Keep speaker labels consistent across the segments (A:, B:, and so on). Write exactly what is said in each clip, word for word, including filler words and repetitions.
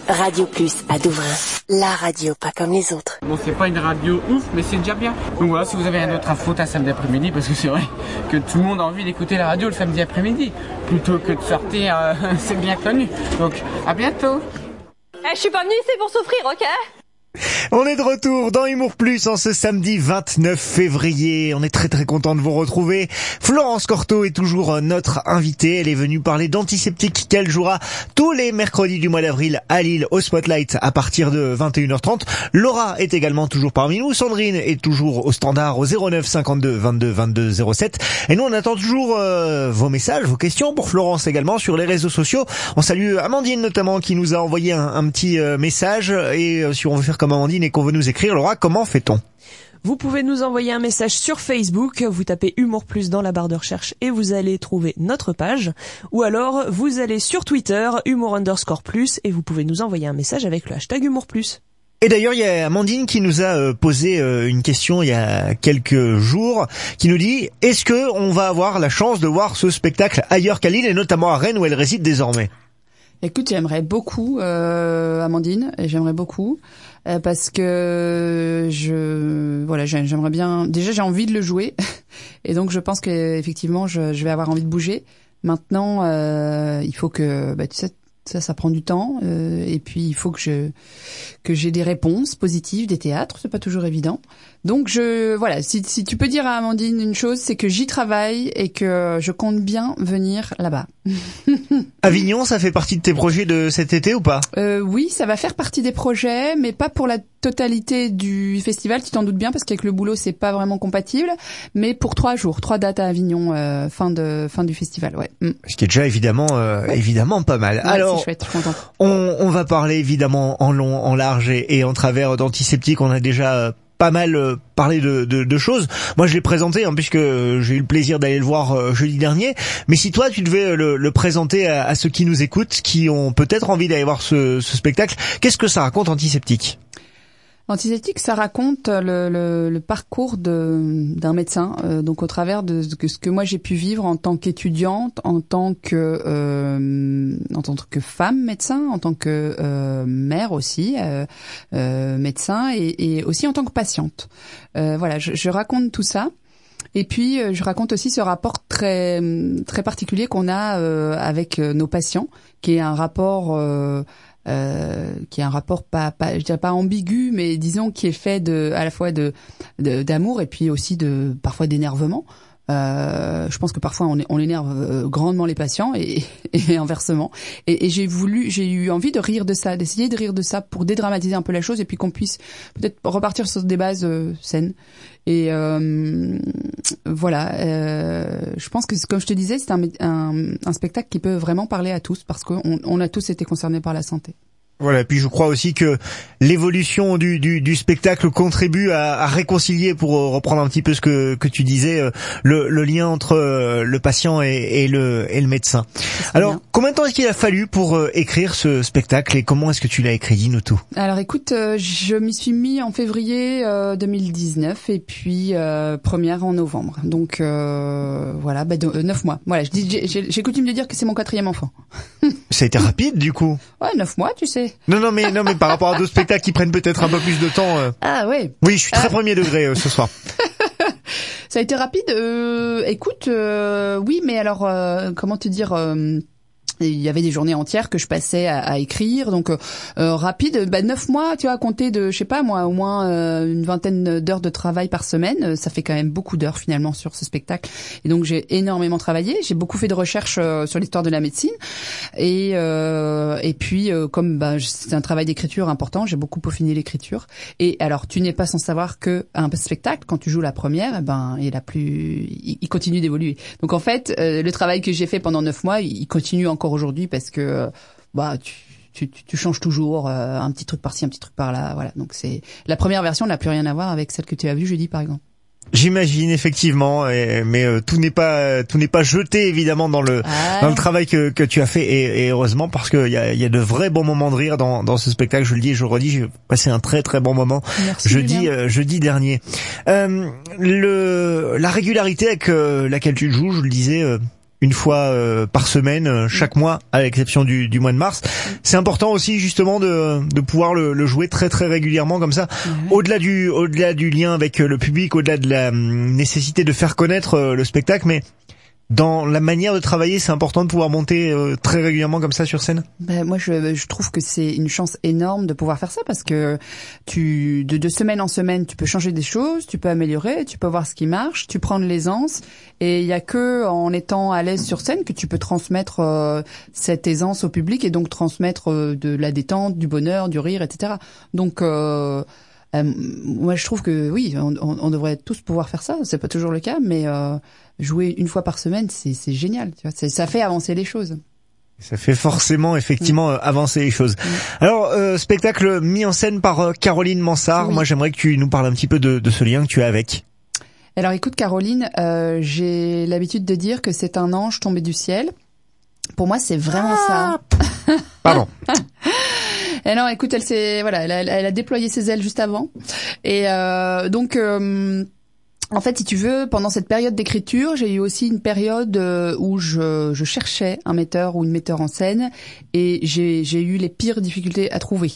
A: Radio Plus à Douvrin. La radio pas comme les autres.
B: Bon, c'est pas une radio ouf, mais c'est déjà bien. Donc voilà, si vous avez un autre info un samedi après-midi, parce que c'est vrai que tout le monde a envie d'écouter la radio le samedi après-midi, plutôt que de sortir, euh, c'est bien connu. Donc, à bientôt.
C: Eh, je suis pas venue ici pour souffrir, ok ?
D: On est de retour dans Humour Plus en ce samedi vingt-neuf février. On est très très content de vous retrouver. Florence Cortot est toujours notre invitée. Elle est venue parler d'Antiseptique qu'elle jouera tous les mercredis du mois d'avril à Lille au Spotlight à partir de vingt et une heures trente. Laura est également toujours parmi nous. Sandrine est toujours au standard au zéro neuf cinquante-deux vingt-deux vingt-deux zéro sept. Et nous on attend toujours euh, vos messages, vos questions pour Florence également sur les réseaux sociaux. On salue Amandine notamment qui nous a envoyé un, un petit euh, message. Et euh, si on veut faire comme Amandine et qu'on veut nous écrire, Laura, comment fait-on ?
E: Vous pouvez nous envoyer un message sur Facebook, vous tapez Humour Plus dans la barre de recherche et vous allez trouver notre page. Ou alors, vous allez sur Twitter, Humour underscore plus, et vous pouvez nous envoyer un message avec le hashtag Humour Plus.
D: Et d'ailleurs, il y a Amandine qui nous a euh, posé euh, une question il y a quelques jours, qui nous dit « Est-ce que on va avoir la chance de voir ce spectacle ailleurs qu'à Lille, et notamment à Rennes où elle réside désormais ?»
F: Écoute, j'aimerais beaucoup, euh, Amandine, et j'aimerais beaucoup, euh, parce que je, voilà, j'aimerais bien. Déjà, j'ai envie de le jouer, et donc je pense qu'effectivement, je, je vais avoir envie de bouger. Maintenant, euh, il faut que, bah, tu sais, ça, ça prend du temps, euh, et puis il faut que je, que j'ai des réponses positives des théâtres. C'est pas toujours évident. Donc je, voilà, si, si tu peux dire à Amandine une chose, c'est que j'y travaille et que je compte bien venir là-bas.
D: Avignon, ça fait partie de tes projets de cet été ou pas ?
F: euh, Oui, ça va faire partie des projets, mais pas pour la totalité du festival, tu t'en doutes bien, parce qu'avec le boulot, c'est pas vraiment compatible. Mais pour trois jours, trois dates à Avignon, euh, fin de fin du festival, ouais. Mm.
D: Ce qui est déjà évidemment, euh, ouais. évidemment pas mal.
F: Ouais,
D: Alors,
F: c'est chouette, je suis contente.
D: On, on va parler évidemment en long, en large et, et en travers d'Antiseptique. On a déjà euh, pas mal euh, parlé de, de, de choses. Moi, je l'ai présenté hein, puisque j'ai eu le plaisir d'aller le voir euh, jeudi dernier. Mais si toi, tu devais le, le présenter à, à ceux qui nous écoutent, qui ont peut-être envie d'aller voir ce, ce spectacle, qu'est-ce que ça raconte Antiseptique ?
F: Antiseptique, ça raconte le, le, le parcours de, d'un médecin, euh, donc au travers de ce que, ce que moi j'ai pu vivre en tant qu'étudiante, en tant que euh, en tant que femme médecin, en tant que euh, mère aussi euh, euh, médecin, et, et aussi en tant que patiente. Euh, voilà, je, je raconte tout ça. Et puis je raconte aussi ce rapport très très particulier qu'on a euh, avec nos patients, qui est un rapport euh, Euh, qui est un rapport pas, pas, je dirais pas ambigu, mais disons qui est fait de, à la fois de, de d'amour et puis aussi de parfois d'énervement. Euh, je pense que parfois on, on énerve euh, grandement les patients et, et inversement. Et, et j'ai voulu, j'ai eu envie de rire de ça, d'essayer de rire de ça pour dédramatiser un peu la chose et puis qu'on puisse peut-être repartir sur des bases euh, saines. Et euh, voilà, euh, je pense que comme je te disais, c'est un, un, un spectacle qui peut vraiment parler à tous parce qu'on on a tous été concernés par la santé.
D: Voilà, puis je crois aussi que l'évolution du, du, du spectacle contribue à, à réconcilier, pour reprendre un petit peu ce que, que tu disais, le, le lien entre le patient et, et, le, et le médecin. Alors, bien. Combien de temps est-ce qu'il a fallu pour écrire ce spectacle et comment est-ce que tu l'as écrit ? Dis-nous tout.
F: Alors écoute, je m'y suis mis en février deux mille dix-neuf et puis euh, première en novembre. Donc euh, voilà, bah, de, neuf mois. Voilà, je dis, j'ai, j'ai coutume de dire que c'est mon quatrième enfant.
D: Ça a été rapide du coup.
F: Ouais, neuf mois, tu sais.
D: Non, non, mais non, mais par rapport à d'autres spectacles qui prennent peut-être un peu plus de temps. Euh...
F: Ah ouais.
D: Oui, je suis très
F: ah.
D: premier degré euh, ce soir.
F: Ça a été rapide. Euh, écoute, euh, oui, mais alors, euh, comment te dire euh, il y avait des journées entières que je passais à, à écrire, donc euh, rapide. Bah neuf mois, tu vois, à compter de, je sais pas moi, au moins euh, une vingtaine d'heures de travail par semaine. Ça fait quand même beaucoup d'heures finalement sur ce spectacle. Et donc j'ai énormément travaillé. J'ai beaucoup fait de recherches euh, sur l'histoire de la médecine. Et euh, et puis euh, comme bah, c'est un travail d'écriture important, j'ai beaucoup peaufiné l'écriture. Et alors tu n'es pas sans savoir que un spectacle, quand tu joues la première, eh ben il a plus, il, il continue d'évoluer. Donc en fait, euh, le travail que j'ai fait pendant neuf mois, il continue encore aujourd'hui parce que bah tu tu, tu changes toujours euh, un petit truc par-ci, un petit truc par-là, voilà. Donc c'est la première version n'a plus rien à voir avec celle que tu as vue jeudi par exemple.
D: J'imagine effectivement, et, mais euh, tout n'est pas tout n'est pas jeté évidemment dans le ah. dans le travail que que tu as fait et, et heureusement parce que il y a il y a de vrais bons moments de rire dans dans ce spectacle. Je le dis et je le redis, j'ai passé un très très bon moment.
F: Merci,
D: jeudi euh, jeudi dernier. Euh, le la régularité avec euh, laquelle tu joues, je le disais. Euh, une fois euh, par semaine, euh, chaque mois, à l'exception du, du mois de mars. C'est important aussi justement de, de pouvoir le, le jouer très très régulièrement comme ça. Ouais. Au-delà du, au-delà du lien avec le public, au-delà de la hum, nécessité de faire connaître euh, le spectacle, mais dans la manière de travailler, c'est important de pouvoir monter euh, très régulièrement comme ça sur scène.
F: Ben moi, je, je trouve que c'est une chance énorme de pouvoir faire ça parce que tu, de, de semaine en semaine, tu peux changer des choses, tu peux améliorer, tu peux voir ce qui marche, tu prends de l'aisance. Et il y a que en étant à l'aise sur scène que tu peux transmettre euh, cette aisance au public et donc transmettre euh, de la détente, du bonheur, du rire, et cetera. Donc euh, Euh, moi, je trouve que oui, on, on, on devrait tous pouvoir faire ça. C'est pas toujours le cas, mais euh, jouer une fois par semaine, c'est, c'est génial. Tu vois, c'est, ça fait avancer les choses.
D: Ça fait forcément, effectivement, mmh. avancer les choses. Mmh. Alors, euh, spectacle mis en scène par euh, Caroline Mansart. Oui. Moi, j'aimerais que tu nous parles un petit peu de, de ce lien que tu as avec.
F: Alors, écoute, Caroline, euh, j'ai l'habitude de dire que c'est un ange tombé du ciel. Pour moi, c'est vraiment ah
D: ça. Pardon.
F: Et non, écoute, elle s'est, voilà, elle a, elle a déployé ses ailes juste avant. Et euh, donc, euh, en fait, si tu veux, pendant cette période d'écriture, j'ai eu aussi une période euh, où je, je cherchais un metteur ou une metteur en scène, et j'ai, j'ai eu les pires difficultés à trouver.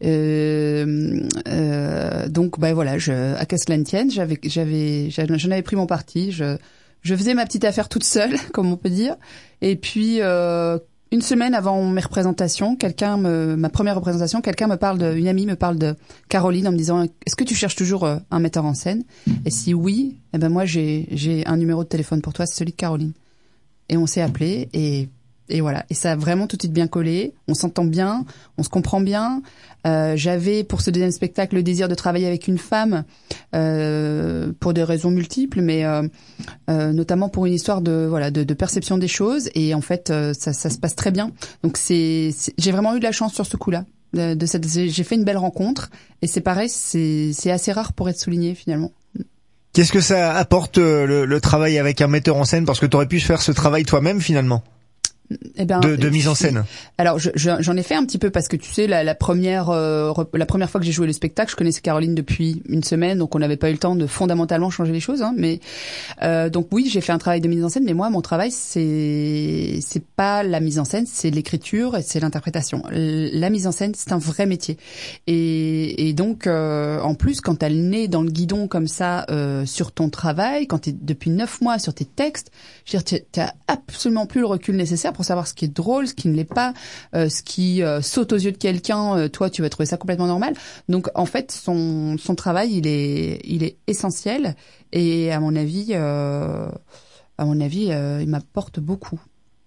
F: Euh, euh, donc, bah voilà, je, à que cela ne tienne, j'avais, j'avais, j'en avais pris mon parti. Je, je faisais ma petite affaire toute seule, comme on peut dire. Et puis. Euh, Une semaine avant mes représentations, quelqu'un me, ma première représentation, quelqu'un me parle de, une amie me parle de Caroline en me disant, est-ce que tu cherches toujours un metteur en scène? Et si oui, eh ben moi j'ai, j'ai un numéro de téléphone pour toi, c'est celui de Caroline. Et on s'est appelé et, et voilà. Et ça a vraiment tout de suite bien collé. On s'entend bien, on se comprend bien. Euh, j'avais pour ce deuxième spectacle le désir de travailler avec une femme euh, pour des raisons multiples, mais euh, euh, notamment pour une histoire de voilà de, de perception des choses. Et en fait, euh, ça, ça se passe très bien. Donc c'est, c'est j'ai vraiment eu de la chance sur ce coup-là. De, de cette, j'ai fait une belle rencontre et c'est pareil, c'est, c'est assez rare pour être souligné finalement.
D: Qu'est-ce que ça apporte le, le travail avec un metteur en scène, parce que tu aurais pu faire ce travail toi-même finalement?
F: Eh ben,
D: de, de mise en scène.
F: Alors je, je, j'en ai fait un petit peu parce que tu sais la, la première euh, la première fois que j'ai joué le spectacle, je connaissais Caroline depuis une semaine, donc on n'avait pas eu le temps de fondamentalement changer les choses. Hein, mais euh, donc oui, j'ai fait un travail de mise en scène, mais moi mon travail c'est c'est pas la mise en scène, c'est l'écriture et c'est l'interprétation. La mise en scène c'est un vrai métier et, et donc euh, en plus quand t'as le nez dans le guidon comme ça euh, sur ton travail, quand t'es depuis neuf mois sur tes textes, je veux dire t'as absolument plus le recul nécessaire pour savoir ce qui est drôle, ce qui ne l'est pas, euh, ce qui euh, saute aux yeux de quelqu'un, euh, toi tu vas trouver ça complètement normal. Donc en fait son son travail il est il est essentiel et à mon avis euh, à mon avis euh, il m'apporte beaucoup.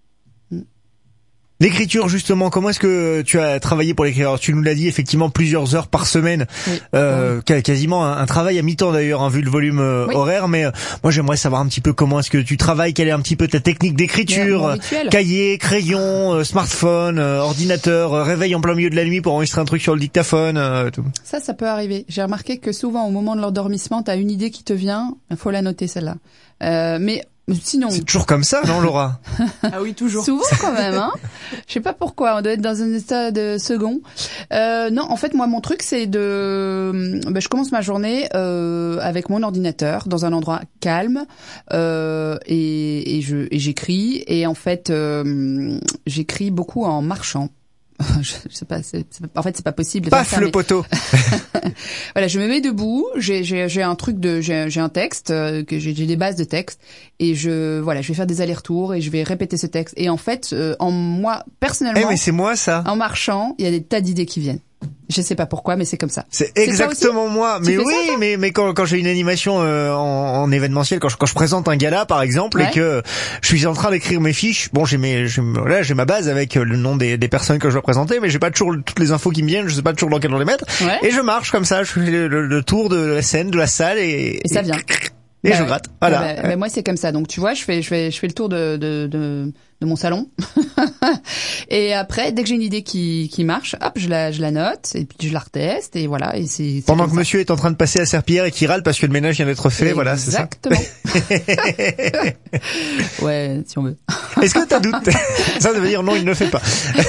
D: L'écriture, justement, comment est-ce que tu as travaillé pour l'écrire? Alors, tu nous l'as dit, effectivement, plusieurs heures par semaine, oui. euh, oui. quasiment un, un travail à mi-temps d'ailleurs, hein, vu le volume euh, oui. horaire, mais euh, moi j'aimerais savoir un petit peu comment est-ce que tu travailles, quelle est un petit peu ta technique d'écriture, cahier, crayon, euh, smartphone, euh, ordinateur, euh, réveil en plein milieu de la nuit pour enregistrer un truc sur le dictaphone, euh, tout.
F: Ça, ça peut arriver. J'ai remarqué que souvent, au moment de l'endormissement, t'as une idée qui te vient, il faut la noter celle-là. Euh, mais sinon,
D: c'est toujours comme ça, non, Laura?
E: Ah oui, toujours.
F: Souvent quand même, hein. Je sais pas pourquoi. On doit être dans un état de second. Euh, non, en fait, moi, mon truc, c'est de. Ben, je commence ma journée euh, avec mon ordinateur dans un endroit calme euh, et, et je et j'écris. Et en fait, euh, j'écris beaucoup en marchant. je sais pas, c'est, c'est, en fait c'est pas possible de
D: Paf,
F: faire ça,
D: le
F: mais...
D: poteau.
F: Voilà, je me mets debout, j'ai j'ai j'ai un truc de j'ai j'ai un texte euh, que j'ai j'ai des bases de texte et je voilà, je vais faire des allers-retours et je vais répéter ce texte et en fait euh, en moi personnellement
D: Eh mais c'est moi ça.
F: En marchant, il y a des tas d'idées qui viennent. Je sais pas pourquoi, mais c'est comme ça.
D: C'est exactement moi. Mais oui, ça, mais mais quand quand j'ai une animation euh, en, en événementiel, quand je quand je présente un gala par exemple, ouais. et que je suis en train d'écrire mes fiches, bon j'ai mes j'ai, là j'ai ma base avec le nom des des personnes que je dois présenter, mais j'ai pas toujours toutes les infos qui me viennent, je sais pas toujours dans quel ordre les mettre. Ouais. Et je marche comme ça, je fais le, le, le tour de la scène, de la salle et
F: et ça vient.
D: Et
F: bah,
D: je gratte. Voilà.
F: Bah, bah, moi c'est comme ça. Donc tu vois, je fais je fais je fais le tour de de de, de mon salon. Et après, dès que j'ai une idée qui qui marche, hop, je la je la note et puis je la reteste et voilà. Et c'est, c'est
D: pendant que
F: ça.
D: Monsieur est en train de passer à serpillière et qui râle parce que le ménage vient d'être fait, voilà, c'est ça.
F: Exactement. Ouais, si on veut.
D: Est-ce que t'as douté? Ça veut dire non, il ne le fait pas.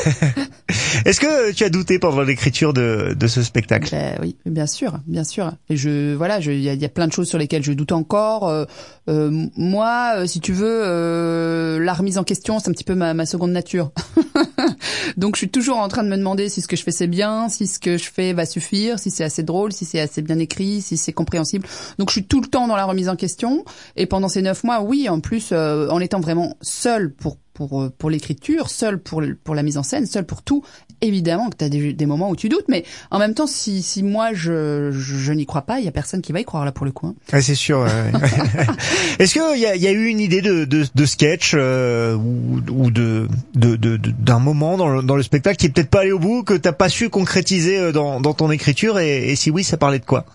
D: Est-ce que tu as douté pendant l'écriture de de ce spectacle?
F: Ben, oui, bien sûr, bien sûr. Et je voilà, je il y a, y a plein de choses sur lesquelles je doute encore. Euh, euh, moi, euh, si tu veux, euh, la remise en question, c'est un petit peu ma, ma seconde nature. Donc, je suis toujours en train de me demander si ce que je fais c'est bien, si ce que je fais va suffire, si c'est assez drôle, si c'est assez bien écrit, si c'est compréhensible. Donc, je suis tout le temps dans la remise en question. Et pendant ces neuf mois, oui, en plus, euh, en étant vraiment seule pour pour pour l'écriture, seule pour pour la mise en scène, seule pour tout. Évidemment que tu as des, des moments où tu doutes, mais en même temps, si si moi je je, je n'y crois pas, il y a personne qui va y croire là pour le coup. Hein.
D: Ah, c'est sûr. Ouais. Est-ce que il y a, y a eu une idée de de, de sketch euh, ou, ou de, de de d'un moment dans le, dans le spectacle qui est peut-être pas allé au bout, que t'as pas su concrétiser dans dans ton écriture, et, et si oui, ça parlait de quoi?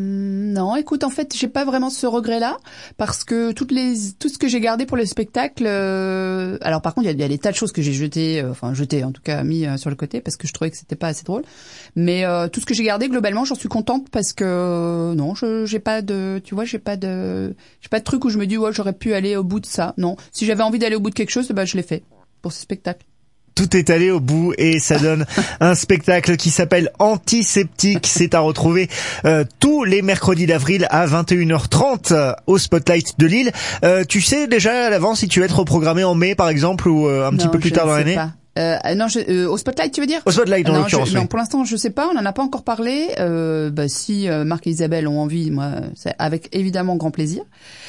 F: Non, écoute, en fait, j'ai pas vraiment ce regret-là parce que toutes les tout ce que j'ai gardé pour le spectacle. Euh, alors, par contre, il y a, y a des tas de choses que j'ai jetées, euh, enfin jetées, en tout cas mis euh, sur le côté parce que je trouvais que c'était pas assez drôle. Mais euh, tout ce que j'ai gardé globalement, j'en suis contente parce que euh, non, je j'ai pas de, tu vois, j'ai pas de, j'ai pas de truc où je me dis ouais, j'aurais pu aller au bout de ça. Non, si j'avais envie d'aller au bout de quelque chose, bah je l'ai fait pour ce spectacle.
D: Tout est allé au bout et ça donne un spectacle qui s'appelle Antiseptique. C'est à retrouver euh, tous les mercredis d'avril à vingt et une heures trente euh, au Spotlight de Lille. Euh, tu sais déjà à l'avance si tu vas être reprogrammé en mai par exemple ou euh, un
F: non,
D: petit peu plus tard dans l'année?
F: Euh, non, je, euh, au Spotlight, tu veux dire?
D: Au Spotlight, dans
F: non,
D: l'occurrence.
F: je,
D: oui.
F: Non, pour l'instant, je sais pas. On en a pas encore parlé. Euh, bah, si euh, Marc et Isabelle ont envie, moi, c'est avec évidemment grand plaisir.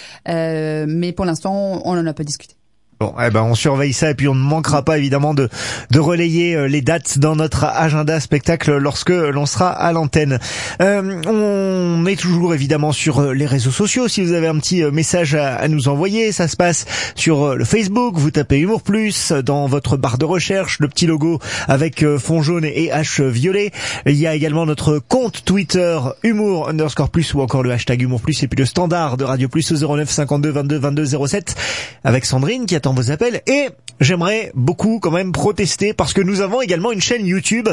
F: Euh, mais pour l'instant, on en a pas discuté.
D: Bon, eh ben on surveille ça et puis on ne manquera pas évidemment de de relayer les dates dans notre agenda spectacle lorsque l'on sera à l'antenne. Euh, on est toujours évidemment sur les réseaux sociaux. Si vous avez un petit message à, à nous envoyer, ça se passe sur le Facebook. Vous tapez Humour Plus dans votre barre de recherche, le petit logo avec fond jaune et H violet. Il y a également notre compte Twitter Humour underscore plus ou encore le hashtag Humour Plus et puis le standard de Radio Plus au zéro neuf cinquante-deux vingt-deux vingt-deux zéro sept avec Sandrine qui attend vos appels. Et j'aimerais beaucoup quand même protester parce que nous avons également une chaîne YouTube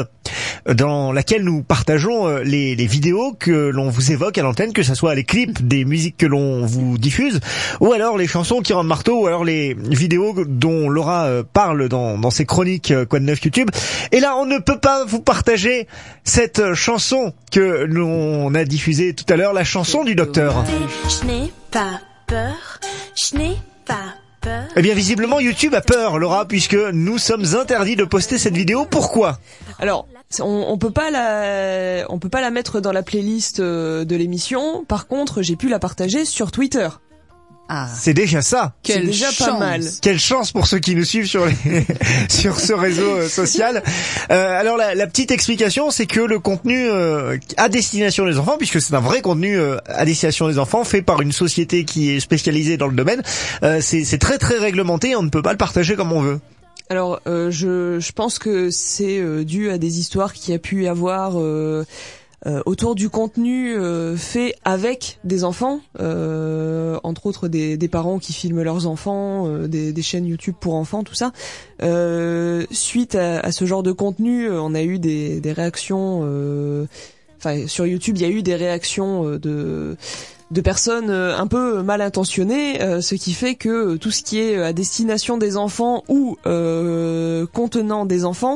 D: dans laquelle nous partageons les, les vidéos que l'on vous évoque à l'antenne, que ce soit les clips des musiques que l'on vous diffuse ou alors les chansons qui rendent marteau ou alors les vidéos dont Laura parle dans, dans ses chroniques Quoi de neuf YouTube. Et là on ne peut pas vous partager cette chanson que l'on a diffusée tout à l'heure, la chanson du docteur.
A: Je n'ai pas peur, je n'ai pas peur.
D: Eh bien, visiblement, YouTube a peur, Laura, puisque nous sommes interdits de poster cette vidéo. Pourquoi?
E: Alors, on, on peut pas la, on peut pas la mettre dans la playlist de l'émission. Par contre, j'ai pu la partager sur Twitter.
F: Ah.
D: C'est déjà ça.
E: C'est déjà
F: chance.
E: pas mal.
D: Quelle chance pour ceux qui nous suivent sur les sur ce réseau euh, social. Euh, alors la, la petite explication, c'est que le contenu euh, à destination des enfants, puisque c'est un vrai contenu euh, à destination des enfants, fait par une société qui est spécialisée dans le domaine, euh, c'est, c'est très très réglementé et on ne peut pas le partager comme on veut.
E: Alors, euh, je, je pense que c'est euh, dû à des histoires qu'il y a pu y avoir euh, euh, autour du contenu euh, fait avec des enfants, euh, entre autres des, des parents qui filment leurs enfants, euh, des, des chaînes YouTube pour enfants, tout ça. Euh, suite à, à ce genre de contenu, on a eu des, des réactions. Euh, enfin, sur YouTube, il y a eu des réactions euh, de de personnes un peu mal intentionnées, euh, ce qui fait que tout ce qui est à destination des enfants ou euh, contenant des enfants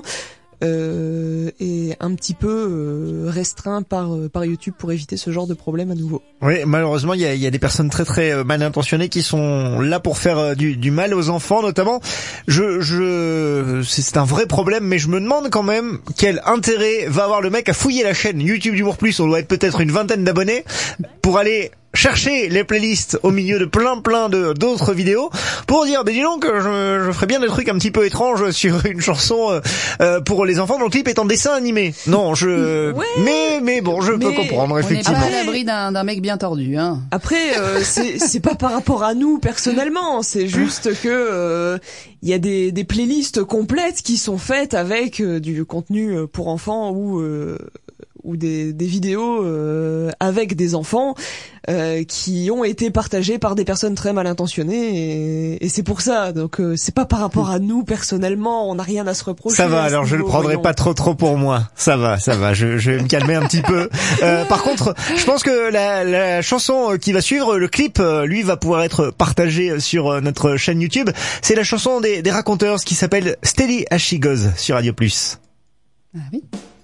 E: euh, est un petit peu euh, restreint par par YouTube pour éviter ce genre de problème à nouveau.
D: Oui, malheureusement, il y a, il y a des personnes très très mal intentionnées qui sont là pour faire du, du mal aux enfants, notamment. Je, je, c'est un vrai problème, mais je me demande quand même quel intérêt va avoir le mec à fouiller la chaîne YouTube d'Humour Plus. On doit être peut-être une vingtaine d'abonnés pour aller chercher les playlists au milieu de plein plein de d'autres vidéos pour dire, mais dis donc, je, je ferais bien des trucs un petit peu étranges sur une chanson euh, pour les enfants dont le clip est en dessin animé. Non, je,
E: ouais,
D: mais mais bon, je
E: mais
D: peux comprendre effectivement.
F: On n'est pas à l'abri d'un, d'un mec bien tordu, hein.
E: Après, euh, c'est c'est pas par rapport à nous personnellement, c'est juste que euh, il y a des des playlists complètes qui sont faites avec euh, du contenu pour enfants ou euh, ou des, des vidéos euh, avec des enfants euh, qui ont été partagées par des personnes très mal intentionnées et, et c'est pour ça. Donc euh, c'est pas par rapport à nous personnellement, on n'a rien à se reprocher.
D: Ça va, alors je le prendrai
E: voyons.
D: pas trop trop pour moi. Ça va, ça va, je, je vais me calmer un petit peu. Euh, par contre, je pense que la, la chanson qui va suivre, le clip, lui, va pouvoir être partagé sur notre chaîne YouTube. C'est la chanson des, des Raconteurs qui s'appelle Steady As She Goes sur Radio Plus.
F: Ah oui.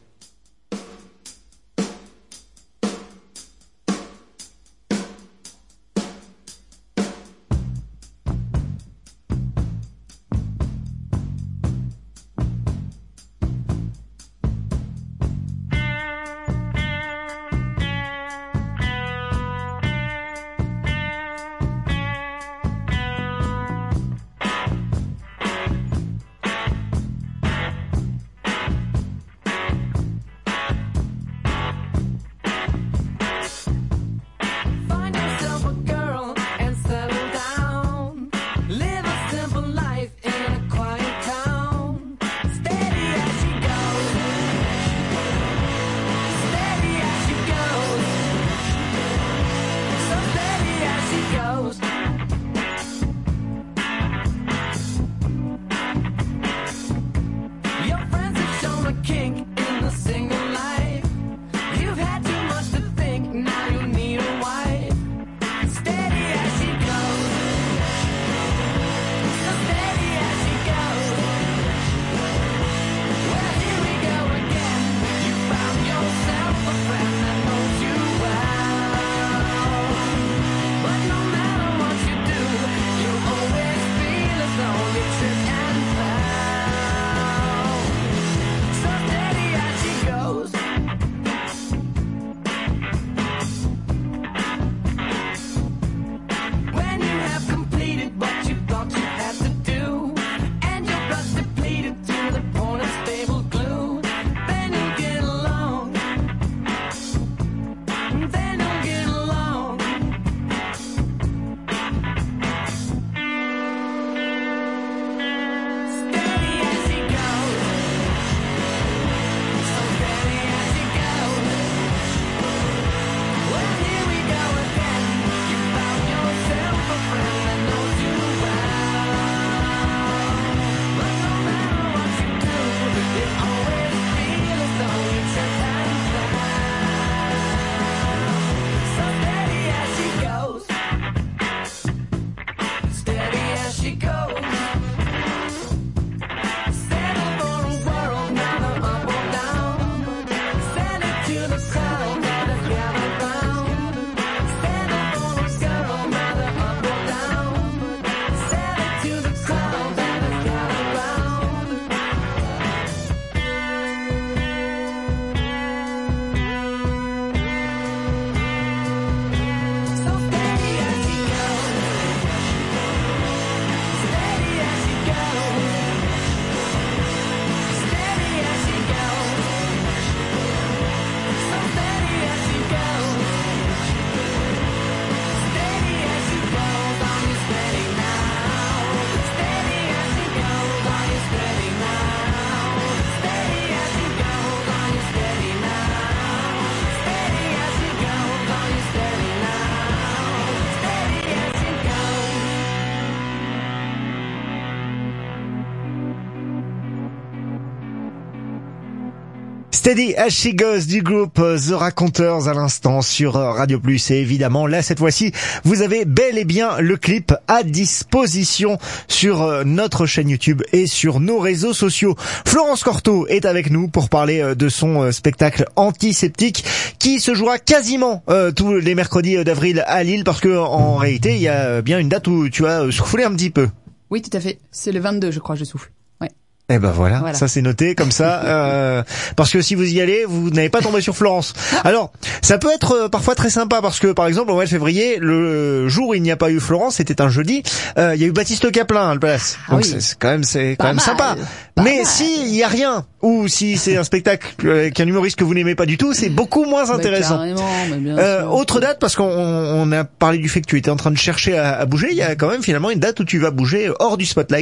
D: Steady As She Goes du groupe The Raconteurs à l'instant sur Radio Plus. Et évidemment, là, cette fois-ci, vous avez bel et bien le clip à disposition sur notre chaîne YouTube et sur nos réseaux sociaux. Florence Cortot est avec nous pour parler de son spectacle Antiseptique qui se jouera quasiment euh, tous les mercredis d'avril à Lille, parce que en réalité, il y a bien une date où tu as soufflé un petit peu.
F: Oui, tout à fait. C'est le vingt-deux, je crois, je souffle. Ouais.
D: Eh ben voilà,
F: voilà.
D: Ça c'est noté comme ça, euh, parce que si vous y allez, vous n'allez pas tomber sur Florence. Alors, ça peut être euh, parfois très sympa, parce que par exemple au mois de février, le jour où il n'y a pas eu Florence, c'était un jeudi, euh, il y a eu Baptiste Caplin à la place.
F: Ah,
D: donc
F: oui.
D: c'est, c'est quand même c'est quand
F: Pas
D: même
F: mal.
D: sympa.
F: Pas
D: Mais
F: mal.
D: si il y a rien, ou si c'est un spectacle avec un humoriste que vous n'aimez pas du tout, c'est beaucoup moins
F: Mais
D: intéressant.
F: carrément, mais bien
D: Euh,
F: sûr.
D: autre date, parce qu'on on on a parlé du fait que tu étais en train de chercher à, à bouger, il y a quand même finalement une date où tu vas bouger hors du spotlight.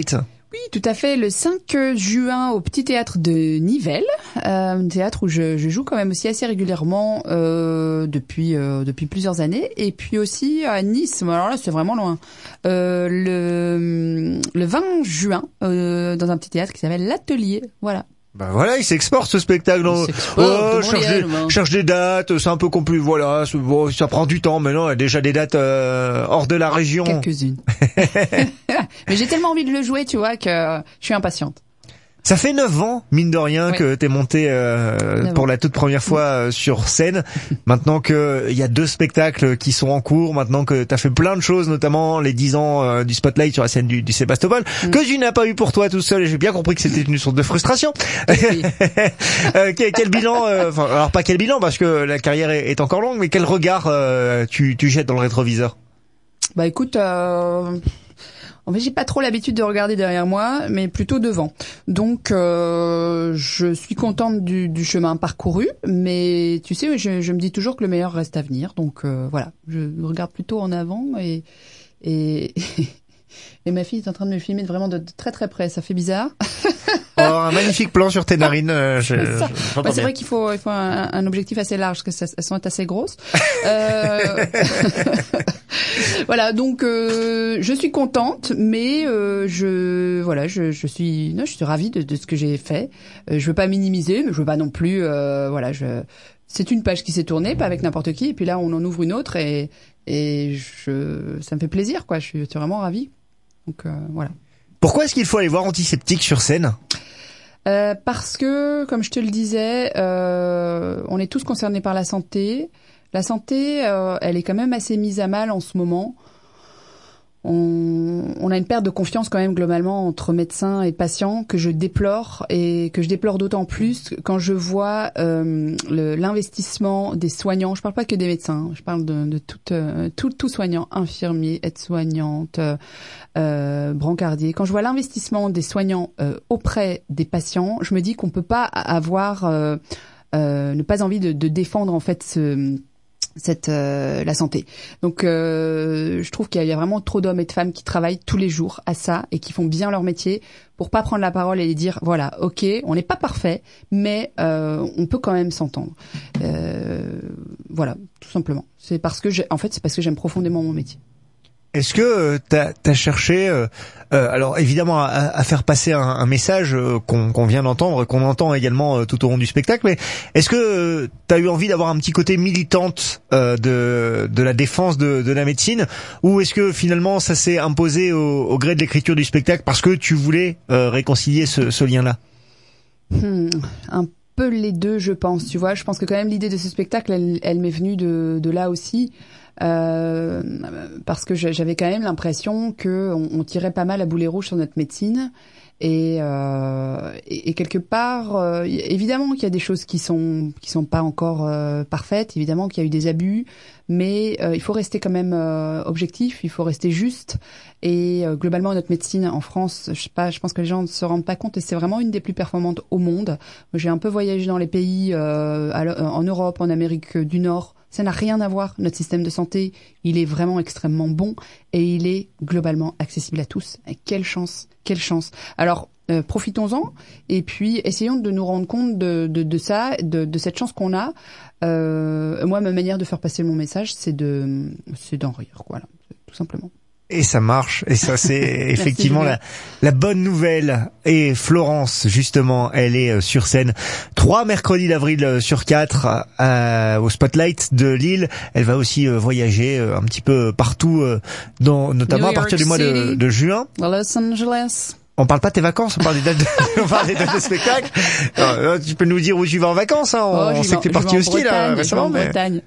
F: Oui, tout à fait. Le cinq juin au Petit Théâtre de Nivelles, euh, un théâtre où je, je joue quand même aussi assez régulièrement euh, depuis euh, depuis plusieurs années. Et puis aussi à Nice. Alors là, c'est vraiment loin. Euh, le le vingt juin euh, dans un petit théâtre qui s'appelle l'Atelier. Voilà.
D: Bah voilà, il s'exporte ce spectacle.
F: Il s'exporte,
D: oh, cherche, des, cherche des dates, c'est un peu compliqué. Voilà, bon, ça prend du temps, mais non, il y a déjà des dates euh, hors de la région.
F: Quelques-unes. Mais j'ai tellement envie de le jouer, tu vois, que je suis impatiente.
D: Ça fait neuf ans, mine de rien, oui. que t'es monté euh, pour la toute première fois euh, sur scène. Maintenant que il y a deux spectacles qui sont en cours, maintenant que t'as fait plein de choses, notamment les dix ans euh, du Spotlight sur la scène du, du Sébastopol, mm. que tu n'as pas eu pour toi tout seul, et j'ai bien compris que c'était une sorte de frustration. Oui. euh, quel, quel bilan, euh, enfin, alors pas quel bilan, parce que la carrière est, est encore longue, mais quel regard euh, tu, tu jettes dans le rétroviseur?
F: Bah écoute... Euh... En fait, j'ai pas trop l'habitude de regarder derrière moi, mais plutôt devant. Donc, euh, je suis contente du, du chemin parcouru, mais tu sais, je, je me dis toujours que le meilleur reste à venir. Donc, euh, voilà, je regarde plutôt en avant et et et ma fille est en train de me filmer vraiment de, de très très près. Ça fait bizarre.
D: Oh, un magnifique plan sur tes narines. Euh, je, je
F: bah, c'est vrai qu'il faut, il faut un, un objectif assez large, parce qu'elles sont assez grosses. Euh... Voilà, donc euh, je suis contente, mais euh, je voilà, je, je suis, non, je suis ravie de, de ce que j'ai fait. Euh, je veux pas minimiser, mais je veux pas non plus, euh, voilà, je. C'est une page qui s'est tournée, pas avec n'importe qui, et puis là on en ouvre une autre, et et je, ça me fait plaisir, quoi. Je suis, je suis vraiment ravie. Donc euh, voilà.
D: Pourquoi est-ce qu'il faut aller voir Antiseptique sur scène?
F: Euh, parce que, comme je te le disais, euh, on est tous concernés par la santé. La santé, euh, elle est quand même assez mise à mal en ce moment. On, on a une perte de confiance quand même globalement entre médecins et patients que je déplore, et que je déplore d'autant plus quand je vois euh, le, l'investissement des soignants. Je parle pas que des médecins, je parle de, de tout, euh, tout, tout soignant, infirmiers, aides-soignantes, euh, brancardiers. Quand je vois l'investissement des soignants euh, auprès des patients, je me dis qu'on peut pas avoir, euh, euh, ne pas envie de, de défendre en fait ce cette euh, la santé. Donc euh, je trouve qu'il y a vraiment trop d'hommes et de femmes qui travaillent tous les jours à ça et qui font bien leur métier pour pas prendre la parole et dire voilà, OK, on n'est pas parfait, mais euh, on peut quand même s'entendre. Euh, voilà, tout simplement. C'est parce que j'ai en fait, c'est parce que j'aime profondément mon métier.
D: Est-ce que euh, t'as, t'as cherché, euh, euh, alors évidemment à, à faire passer un, un message euh, qu'on, qu'on vient d'entendre, qu'on entend également euh, tout au long du spectacle, mais est-ce que euh, t'as eu envie d'avoir un petit côté militante euh, de de la défense de, de la médecine, ou est-ce que finalement ça s'est imposé au, au gré de l'écriture du spectacle parce que tu voulais euh, réconcilier ce, ce lien-là?
F: hmm, Un peu les deux, je pense. Tu vois, je pense que quand même l'idée de ce spectacle, elle, elle m'est venue de, de là aussi. Euh, parce que j'avais quand même l'impression que on, on tirait pas mal à boulet rouge sur notre médecine, et, euh, et, et quelque part, euh, évidemment qu'il y a des choses qui sont qui sont pas encore euh, parfaites, évidemment qu'il y a eu des abus, mais euh, il faut rester quand même euh, objectif, il faut rester juste, et euh, globalement notre médecine en France, je sais pas, je pense que les gens ne se rendent pas compte, et c'est vraiment une des plus performantes au monde. J'ai un peu voyagé dans les pays euh, en Europe, en Amérique du Nord. Ça n'a rien à voir. Notre système de santé, il est vraiment extrêmement bon, et il est globalement accessible à tous. Et quelle chance, quelle chance. Alors, euh, profitons-en, et puis essayons de nous rendre compte de, de, de ça, de, de cette chance qu'on a. Euh, moi, ma manière de faire passer mon message, c'est de, c'est d'en rire, voilà, tout simplement.
D: Et ça marche, et ça c'est effectivement la, la bonne nouvelle. Et Florence, justement, elle est sur scène trois mercredis d'avril sur quatre euh, au Spotlight de Lille. Elle va aussi euh, voyager euh, un petit peu partout, euh, dans, notamment à partir du mois de, de juin.
F: Los Angeles.
D: On parle pas de tes vacances, on parle des dates de, on parle des dates de spectacle. Alors, tu peux nous dire où tu vas en vacances, hein. On, oh, on sait que t'es parti au ski, là, récemment.
F: En
D: mais...
F: Bretagne.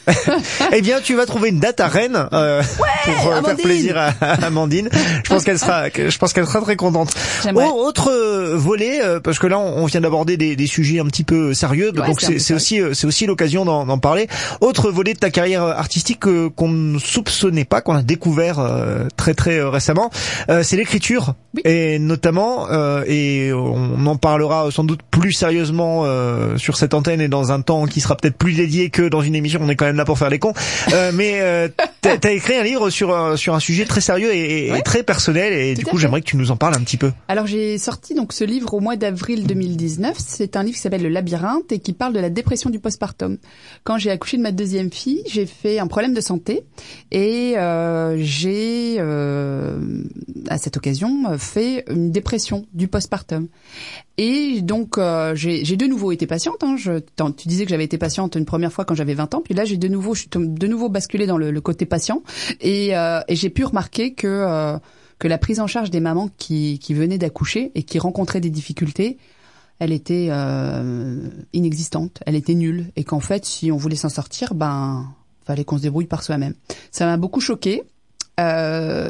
D: Eh bien, tu vas trouver une date à Rennes, euh,
F: ouais,
D: pour euh, faire plaisir à, à Amandine. Je pense qu'elle sera, je pense qu'elle sera très contente. Oh, autre euh, volet, euh, parce que là, on, on vient d'aborder des, des sujets un petit peu sérieux, ouais, donc c'est, c'est, c'est aussi, c'est aussi l'occasion d'en, d'en parler. Autre volet de ta carrière artistique euh, qu'on ne soupçonnait pas, qu'on a découvert euh, très très euh, récemment, euh, c'est l'écriture. Oui. Et notamment, euh, et on en parlera sans doute plus sérieusement euh, sur cette antenne et dans un temps qui sera peut-être plus dédié que dans une émission, on est quand même là pour faire les cons, euh, mais euh, T'as, t'as écrit un livre sur un, sur un sujet très sérieux et,
F: ouais.
D: et très personnel et
F: Tout
D: du
F: à
D: coup
F: fait.
D: j'aimerais que tu nous en parles un petit peu.
F: Alors j'ai sorti donc ce livre au mois d'avril deux mille dix-neuf. C'est un livre qui s'appelle Le Labyrinthe et qui parle de la dépression du postpartum. Quand j'ai accouché de ma deuxième fille, j'ai fait un problème de santé et euh, j'ai euh, à cette occasion fait une dépression du postpartum. Et donc euh, j'ai, j'ai de nouveau été patiente. Hein. Je, tu disais que j'avais été patiente une première fois quand j'avais vingt ans, puis là j'ai de nouveau, je suis de nouveau basculée dans le, le côté patient et, euh, et j'ai pu remarquer que euh, que la prise en charge des mamans qui, qui venaient d'accoucher et qui rencontraient des difficultés, elle était euh, inexistante, elle était nulle, et qu'en fait, si on voulait s'en sortir, ben, fallait qu'on se débrouille par soi-même. Ça m'a beaucoup choquée, euh,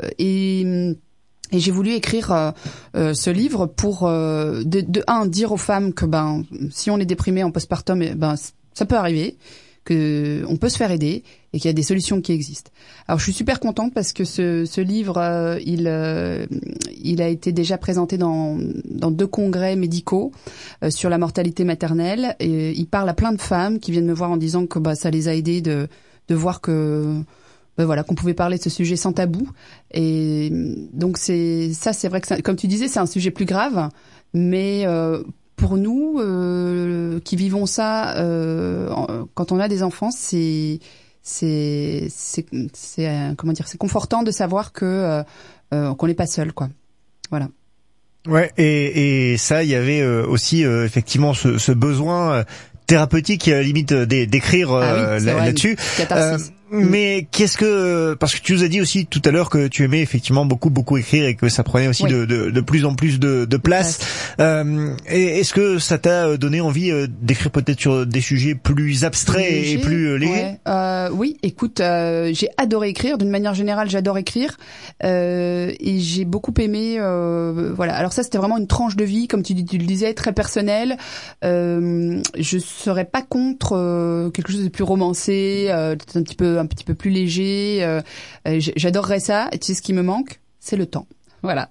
F: et et j'ai voulu écrire euh, euh, ce livre pour euh, de, de un dire aux femmes que ben si on est déprimé en postpartum, ben ça peut arriver, que on peut se faire aider et qu'il y a des solutions qui existent. Alors je suis super contente parce que ce, ce livre euh, il euh, il a été déjà présenté dans dans deux congrès médicaux euh, sur la mortalité maternelle et il parle à plein de femmes qui viennent me voir en disant que bah ça les a aidées de de voir que ben voilà qu'on pouvait parler de ce sujet sans tabou et donc c'est ça c'est vrai que ça, comme tu disais c'est un sujet plus grave mais euh, pour nous euh, qui vivons ça euh, quand on a des enfants c'est c'est c'est c'est euh, comment dire c'est confortant de savoir que euh, euh, qu'on n'est pas seul quoi voilà.
D: Ouais et et ça il y avait euh, aussi euh, effectivement ce, ce besoin euh, thérapeutique euh, limite euh, d'écrire euh, ah oui, là, vrai, là-dessus. Euh, mais qu'est-ce que parce que tu nous as dit aussi tout à l'heure que tu aimais effectivement beaucoup beaucoup écrire et que ça prenait aussi oui. de, de de plus en plus de de place. Euh, et est-ce que ça t'a donné envie euh, d'écrire peut-être sur des sujets plus abstraits Léger, et plus euh, légers
F: ouais. euh, Oui, écoute, euh, j'ai adoré écrire. D'une manière générale, j'adore écrire euh, et j'ai beaucoup aimé. Euh, voilà. Alors ça, c'était vraiment une tranche de vie, comme tu, tu le disais, très personnelle. Euh, je serais pas contre euh, quelque chose de plus romancé, euh, un petit peu un petit peu plus léger. Euh, j'adorerais ça. Et tu sais ce qui me manque, c'est le temps. Voilà.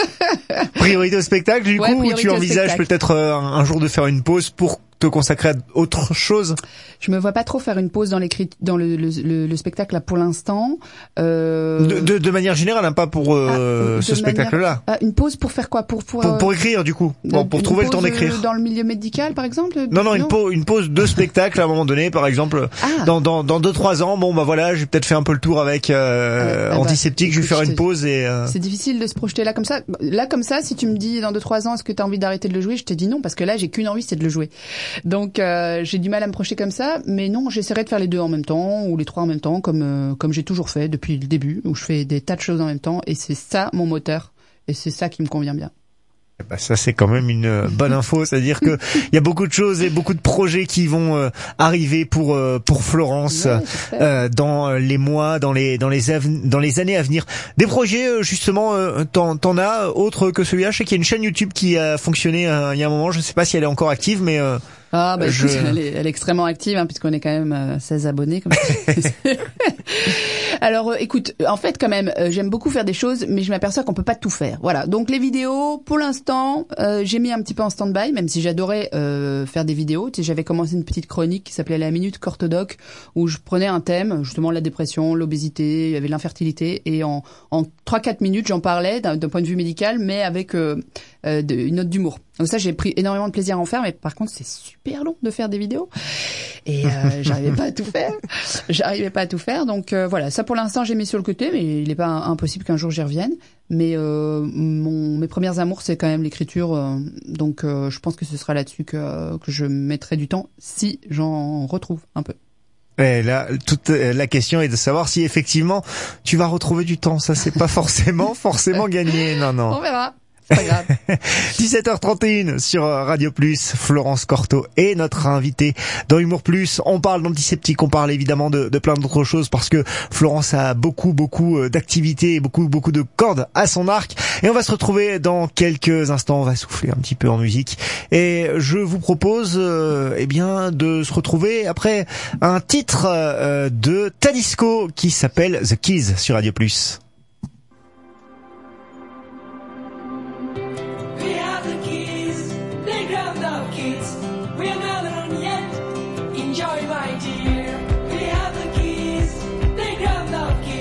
D: Priorité au spectacle, du
F: ouais,
D: coup, ou tu envisages peut-être euh, un jour de faire une pause pour te consacrer à autre chose?
F: Je me vois pas trop faire une pause dans l'écrit, dans le, le, le, le spectacle là pour l'instant. Euh...
D: De, de, de manière générale, hein, pas pour euh, ah, ce spectacle-là.
F: Euh, une pause pour faire quoi? Pour pour,
D: pour, pour écrire, du coup. Bon, pour trouver le temps d'écrire.
F: Dans le milieu médical, par exemple.
D: Non, non, non. Une, pause, une pause de spectacle à un moment donné, par exemple. Ah. Dans dans dans deux trois ans, bon bah voilà, j'ai peut-être fait un peu le tour avec euh, euh, Antiseptique. Bah, je vais faire une pause et. Euh...
F: C'est difficile de se projeter là comme ça. Là comme ça, si tu me dis dans deux trois ans, est-ce que tu as envie d'arrêter de le jouer, je te dis non parce que là, j'ai qu'une envie, c'est de le jouer. Donc euh, j'ai du mal à me projeter comme ça, mais non, j'essaierai de faire les deux en même temps ou les trois en même temps, comme euh, comme j'ai toujours fait depuis le début, où je fais des tas de choses en même temps, et c'est ça mon moteur, et c'est ça qui me convient bien.
D: Bah ça c'est quand même une bonne info, c'est-à-dire que il y a beaucoup de choses et beaucoup de projets qui vont euh, arriver pour euh, pour Florence ouais, euh, dans les mois, dans les dans les av- dans les années à venir. Des projets euh, justement, euh, t'en t'en as autre que celui-là. Je sais qu'il y a une chaîne YouTube qui a fonctionné euh, il y a un moment. Je sais pas si elle est encore active, mais euh,
F: ah bah je... écoute, elle, est, elle est extrêmement active hein, puisqu'on est quand même euh, seize abonnés comme ça. Alors euh, écoute, en fait quand même, euh, j'aime beaucoup faire des choses, mais je m'aperçois qu'on peut pas tout faire. Voilà. Donc les vidéos, pour l'instant, euh, j'ai mis un petit peu en stand-by, même si j'adorais euh, faire des vidéos. Tu sais, j'avais commencé une petite chronique qui s'appelait La Minute Cortodoc, où je prenais un thème, justement la dépression, l'obésité, il y avait l'infertilité, et en en trois quatre minutes, j'en parlais d'un, d'un point de vue médical, mais avec euh, euh, de, une note d'humour. Donc ça, j'ai pris énormément de plaisir à en faire, mais par contre, c'est super long de faire des vidéos. Et euh, j'arrivais pas à tout faire. J'arrivais pas à tout faire. Donc euh, voilà, ça pour l'instant, j'ai mis sur le côté, mais il n'est pas impossible qu'un jour j'y revienne. Mais euh, mon, mes premières amours, c'est quand même l'écriture. Euh, donc euh, je pense que ce sera là-dessus que, que je mettrai du temps, si j'en retrouve un peu.
D: Et là, toute la question est de savoir si effectivement tu vas retrouver du temps. Ça, c'est pas forcément, forcément gagné. Non, non.
F: On verra. Pas grave.
D: dix-sept heures trente et une sur Radio Plus, Florence Cortot est notre invitée dans Humour Plus. On parle d'Antiseptique, on parle évidemment de, de plein d'autres choses parce que Florence a beaucoup, beaucoup d'activités et beaucoup, beaucoup de cordes à son arc. Et on va se retrouver dans quelques instants. On va souffler un petit peu en musique. Et je vous propose, euh, eh bien, de se retrouver après un titre euh, de Talisco qui s'appelle The Keys sur Radio Plus.
G: Enjoy, my dear. We have the keys. They grab the keys.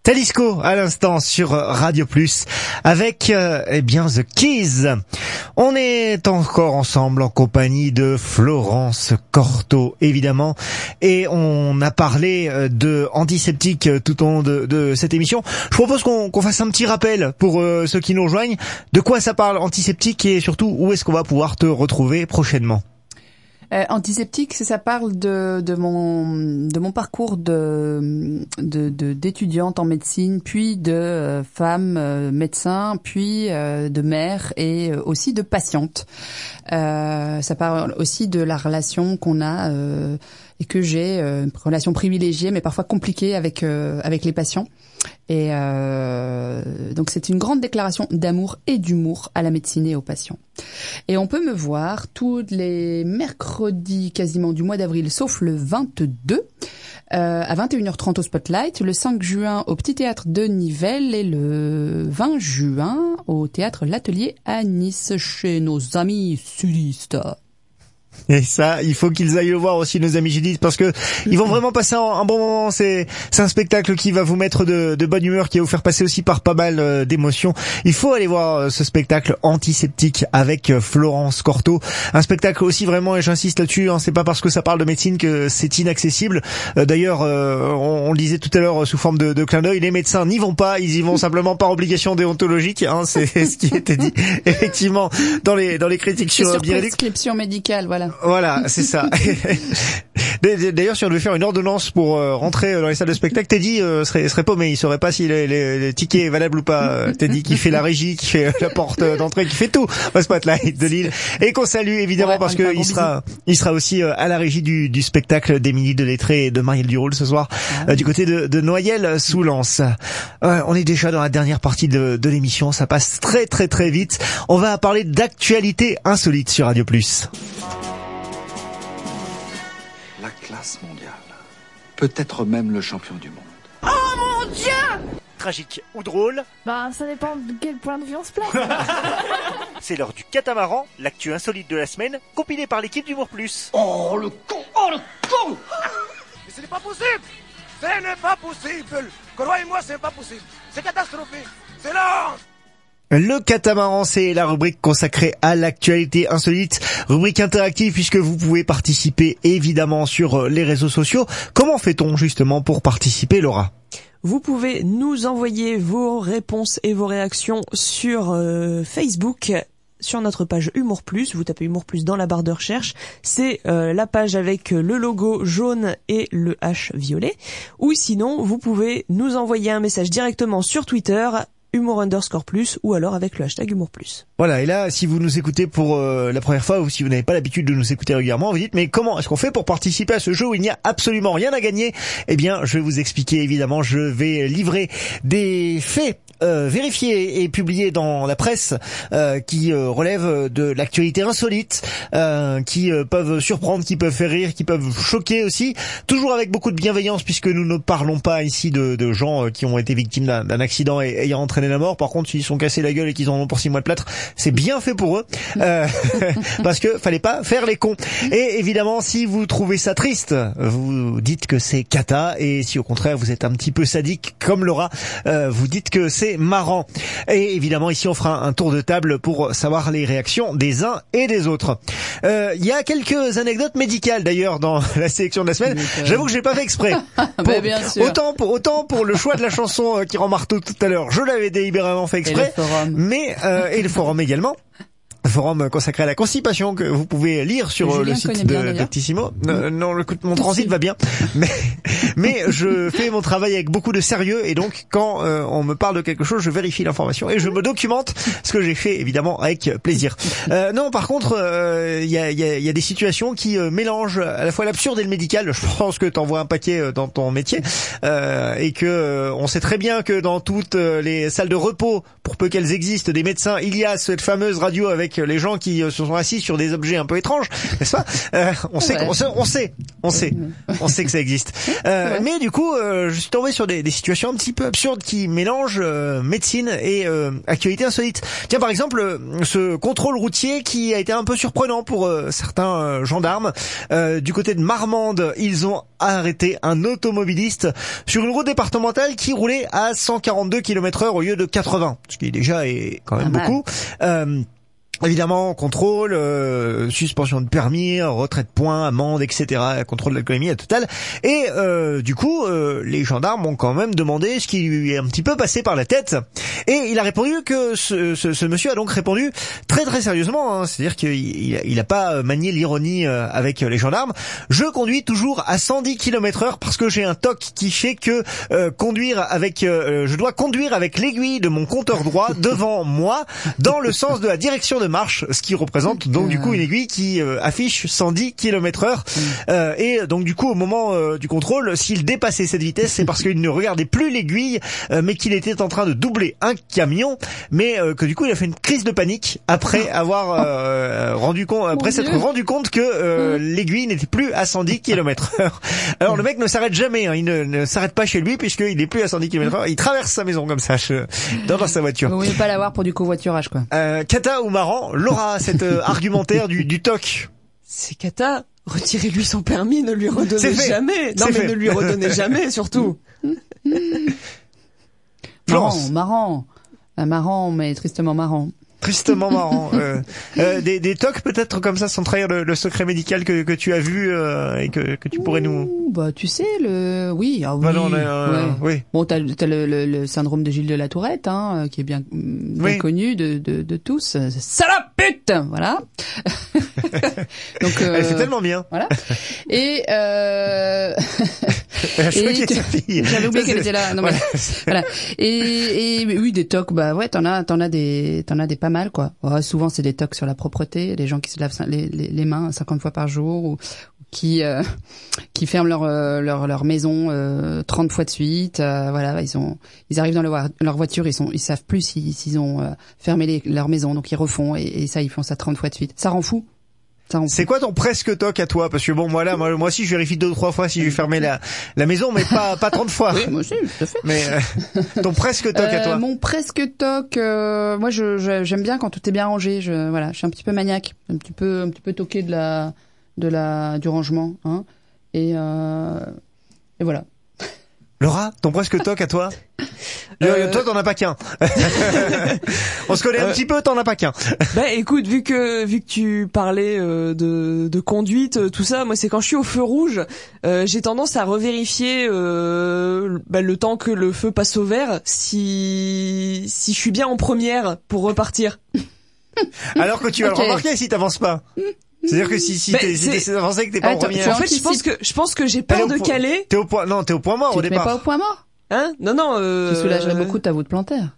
D: Talisco à l'instant sur Radio Plus avec euh, eh bien The Keys. On est encore ensemble en compagnie de Florence Cortot évidemment et on a parlé euh, de antiseptique tout au long de, de cette émission. Je propose qu'on, qu'on fasse un petit rappel pour euh, ceux qui nous rejoignent. De quoi ça parle antiseptique et surtout où est-ce qu'on va pouvoir te retrouver prochainement?
F: Euh, antiseptique, ça parle de, de mon de mon parcours de de, de d'étudiante en médecine, puis de euh, femme euh, médecin, puis euh, de mère et euh, aussi de patiente. Euh, ça parle aussi de la relation qu'on a euh, et que j'ai, euh, une relation privilégiée mais parfois compliquée avec euh, avec les patients. Et euh, donc c'est une grande déclaration d'amour et d'humour à la médecine et aux patients. Et on peut me voir tous les mercredis quasiment du mois d'avril, sauf le vingt-deux, euh, à vingt et une heures trente au Spotlight, le cinq juin au Petit Théâtre de Nivelles et le vingt juin au Théâtre L'Atelier à Nice chez nos amis sudistes.
D: Et ça, il faut qu'ils aillent le voir aussi, nos amis Judith, parce que ils vont vraiment passer un, un bon moment. C'est, c'est un spectacle qui va vous mettre de, de bonne humeur, qui va vous faire passer aussi par pas mal euh, d'émotions. Il faut aller voir euh, ce spectacle antiseptique avec euh, Florence Cortot. Un spectacle aussi vraiment, et j'insiste là-dessus, hein, c'est pas parce que ça parle de médecine que c'est inaccessible. Euh, d'ailleurs, euh, on, on le disait tout à l'heure sous forme de, de clin d'œil, les médecins n'y vont pas, ils y vont simplement par obligation déontologique. Hein, c'est ce qui était dit effectivement dans les dans les critiques sur,
F: sur
D: Biréduc.
F: Prescription médicale, voilà.
D: Voilà, c'est ça. D'ailleurs, si on devait faire une ordonnance pour euh, rentrer dans les salles de spectacle, Teddy euh, serait, serait paumé. Il saurait pas si les, les, les tickets est valable ou pas. Teddy qui fait la régie, qui fait la porte d'entrée, qui fait tout au Spotlight de Lille. Et qu'on salue évidemment ouais, parce que il sera, il sera aussi euh, à la régie du, du spectacle d'Émilie Delettré et de Marielle Duroul ce soir, ah, oui. euh, du côté de, de Noyelles-sous-Lens. Euh, on est déjà dans la dernière partie de, de l'émission. Ça passe très très très vite. On va parler d'actualité insolite sur Radio Plus.
G: La classe mondiale. Peut-être même le champion du monde.
A: Oh mon Dieu!
D: Tragique ou drôle?
H: Bah, ça dépend de quel point de vue on se place.
D: C'est l'heure du catamaran, l'actu insolite de la semaine, compilée par l'équipe d'Humour Plus.
I: Oh le con! Oh le con! Mais ce n'est pas possible! Ce n'est pas possible! Croyez-moi, ce n'est pas possible! C'est catastrophique! C'est lent!
D: Le catamaran, c'est la rubrique consacrée à l'actualité insolite, rubrique interactive puisque vous pouvez participer évidemment sur les réseaux sociaux. Comment fait-on justement pour participer, Laura ?
E: Vous pouvez nous envoyer vos réponses et vos réactions sur euh, Facebook, sur notre page Humour Plus. Vous tapez Humour Plus dans la barre de recherche. C'est euh, la page avec le logo jaune et le H violet. Ou sinon, vous pouvez nous envoyer un message directement sur Twitter, Humour underscore plus, ou alors avec le hashtag Humour Plus.
D: Voilà, et là, si vous nous écoutez pour euh, la première fois ou si vous n'avez pas l'habitude de nous écouter régulièrement, vous dites mais comment est-ce qu'on fait pour participer à ce jeu où il n'y a absolument rien à gagner? Eh bien, je vais vous expliquer évidemment, je vais livrer des faits Euh, vérifiés et publiés dans la presse euh, qui euh, relèvent de l'actualité insolite, euh, qui euh, peuvent surprendre, qui peuvent faire rire, qui peuvent choquer aussi, toujours avec beaucoup de bienveillance puisque nous ne parlons pas ici de, de gens euh, qui ont été victimes d'un, d'un accident et ayant entraîné la mort. Par contre, s'ils sont cassés la gueule et qu'ils en ont pour six mois de plâtre, c'est bien fait pour eux, euh, parce que fallait pas faire les cons. Et évidemment, si vous trouvez ça triste, vous dites que c'est cata, et si au contraire vous êtes un petit peu sadique comme Laura, euh, vous dites que c'est marrant. Et évidemment ici on fera un tour de table pour savoir les réactions des uns et des autres. Euh, il y a quelques anecdotes médicales d'ailleurs dans la sélection de la semaine. Euh... J'avoue que j'ai pas fait exprès. Pour,
F: bah, bien sûr.
D: Autant pour autant pour le choix de la chanson qui rend marteau tout à l'heure, je l'avais délibérément fait exprès.
F: Et le forum.
D: Mais euh, et le forum également. Forum consacré à la constipation que vous pouvez lire sur Julien le site de Doctissimo. Euh, non, le, mon transit va bien, mais mais je fais mon travail avec beaucoup de sérieux et donc quand euh, on me parle de quelque chose, je vérifie l'information et je me documente, ce que j'ai fait évidemment avec plaisir. Euh, non, par contre, il euh, y a il y a il y a des situations qui euh, mélangent à la fois l'absurde et le médical. Je pense que t'en vois un paquet dans ton métier euh, et que euh, on sait très bien que dans toutes les salles de repos, pour peu qu'elles existent, des médecins, il y a cette fameuse radio avec les gens qui se sont assis sur des objets un peu étranges, n'est-ce pas? euh, On sait,
F: Ouais.
D: on sait, on sait, on sait, on sait que ça existe. Euh, mais du coup, euh, je suis tombé sur des, des situations un petit peu absurdes qui mélangent euh, médecine et euh, actualité insolite. Tiens, par exemple, euh, ce contrôle routier qui a été un peu surprenant pour euh, certains euh, gendarmes. Euh, du côté de Marmande, ils ont arrêté un automobiliste sur une route départementale qui roulait à cent quarante-deux kilomètres heure au lieu de quatre-vingts, ce qui déjà est quand même
F: Pas mal.
D: beaucoup. Euh, Évidemment, contrôle, euh, suspension de permis, retrait de points, amende, et cetera, contrôle de l'alcoolémie à total. Et euh, du coup, euh, les gendarmes ont quand même demandé ce qui lui est un petit peu passé par la tête. Et il a répondu que ce, ce, ce monsieur a donc répondu très très sérieusement, hein, c'est-à-dire qu'il il, il a pas manié l'ironie euh, avec les gendarmes. Je conduis toujours à cent dix kilomètres heure parce que j'ai un toc qui fait que euh, conduire avec, euh, je dois conduire avec l'aiguille de mon compteur droit devant moi dans le sens de la direction de marche, ce qui représente donc du coup une aiguille qui euh, affiche cent dix kilomètres heure. Euh, et donc du coup au moment euh, du contrôle, s'il dépassait cette vitesse, c'est parce qu'il ne regardait plus l'aiguille, euh, mais qu'il était en train de doubler un camion, mais euh, que du coup il a fait une crise de panique après avoir euh, rendu compte, après s'être rendu compte que euh, l'aiguille n'était plus à cent dix kilomètres heure. Alors le mec ne s'arrête jamais, hein, il ne, ne s'arrête pas chez lui puisqu'il n'est plus à cent dix kilomètres heure. Il traverse sa maison comme ça, je, dans, dans sa voiture.
F: Vous ne voulez pas l'avoir pour du covoiturage, quoi.
D: Euh, Kata ou marrant, Laura, cet euh, argumentaire du, du toc.
E: C'est cata. Retirez-lui son permis, ne lui
D: C'est
E: redonnez
D: fait.
E: jamais. Non
D: C'est
E: mais
D: fait.
E: ne lui redonnez jamais, surtout.
D: Florence.
F: Marrant, marrant. Ah, marrant, mais tristement marrant.
D: Tristement marrant. Euh, euh, des, des tocs peut-être comme ça sans trahir le, le secret médical que, que tu as vu euh, et que, que tu pourrais nous...
F: Ouh, bah, tu sais, le, oui, ah oui.
D: Bah non, on a, euh,
F: ouais.
D: oui.
F: Bon, t'as, t'as le, le, le syndrome de Gilles de la Tourette, hein, qui est bien, bien
D: Oui.
F: connu de, de, de tous. Salope pute! Voilà. Donc, euh,
D: Elle fait tellement bien.
F: Voilà. Et, euh,
D: Je
F: et
D: crois
F: tu-
D: fille.
F: j'avais oublié
D: Ça,
F: qu'elle
D: c'est-
F: était là. Non,
D: Voilà.
F: mais, voilà. Et, et oui, des tocs, bah ouais, t'en as, t'en as des, t'en as des pas mal, quoi. Ouais, souvent, c'est des tocs sur la propreté, les gens qui se lavent les, les, les mains cinquante fois par jour, ou, ou qui, euh, qui ferment leur, euh, leur, leur maison euh, trente fois de suite. Euh, voilà, ils ont, ils arrivent dans leur, leur voiture, ils sont, ils savent plus s'ils, s'ils ont euh, fermé les, leur maison, donc ils refont, et, et ça, ils font ça trente fois de suite. Ça rend fou. Ça rend fou.
D: C'est quoi ton presque toc à toi? Parce que bon, moi là, moi, moi aussi, je vérifie deux ou trois fois si j'ai fermé la, la maison, mais pas, pas trente fois.
F: Oui, moi aussi, tout à fait.
D: Mais euh, ton presque toc à
F: Euh,
D: toi.
F: Mon presque toc, euh, moi je, je- j'aime bien quand tout est bien rangé. Je, voilà, je suis un petit peu maniaque, un petit peu, un petit peu toqué de la, de la, du rangement, hein. Et, euh, et voilà.
D: Laura, ton presque toc à toi?
E: Euh,
D: Toi, t'en as pas qu'un. On se connaît un
E: Euh,
D: petit peu, t'en as pas qu'un.
E: Bah écoute, vu que vu que tu parlais euh, de, de conduite, euh, tout ça, moi c'est quand je suis au feu rouge, euh, j'ai tendance à revérifier euh, bah, le temps que le feu passe au vert, si si je suis bien en première pour repartir.
D: Alors que tu vas
F: Ok.
D: le remarquer si t'avances pas. C'est-à-dire que si, si
E: Mais
D: t'es, si
E: c'est-
D: t'essaies d'avancer que t'es pas en
F: Attends,
D: première.
F: tu
E: En fait, je
F: anticipes.
E: pense que je pense que j'ai
D: Elle est
E: peur
D: au
E: de
D: point-
E: caler,
D: T'es au point, non, t'es au point mort
F: Tu
D: au
F: te mets
D: départ.
F: pas au point mort?
E: hein. Non non. Euh...
F: Tu soulagerais beaucoup ta voûte plantaire.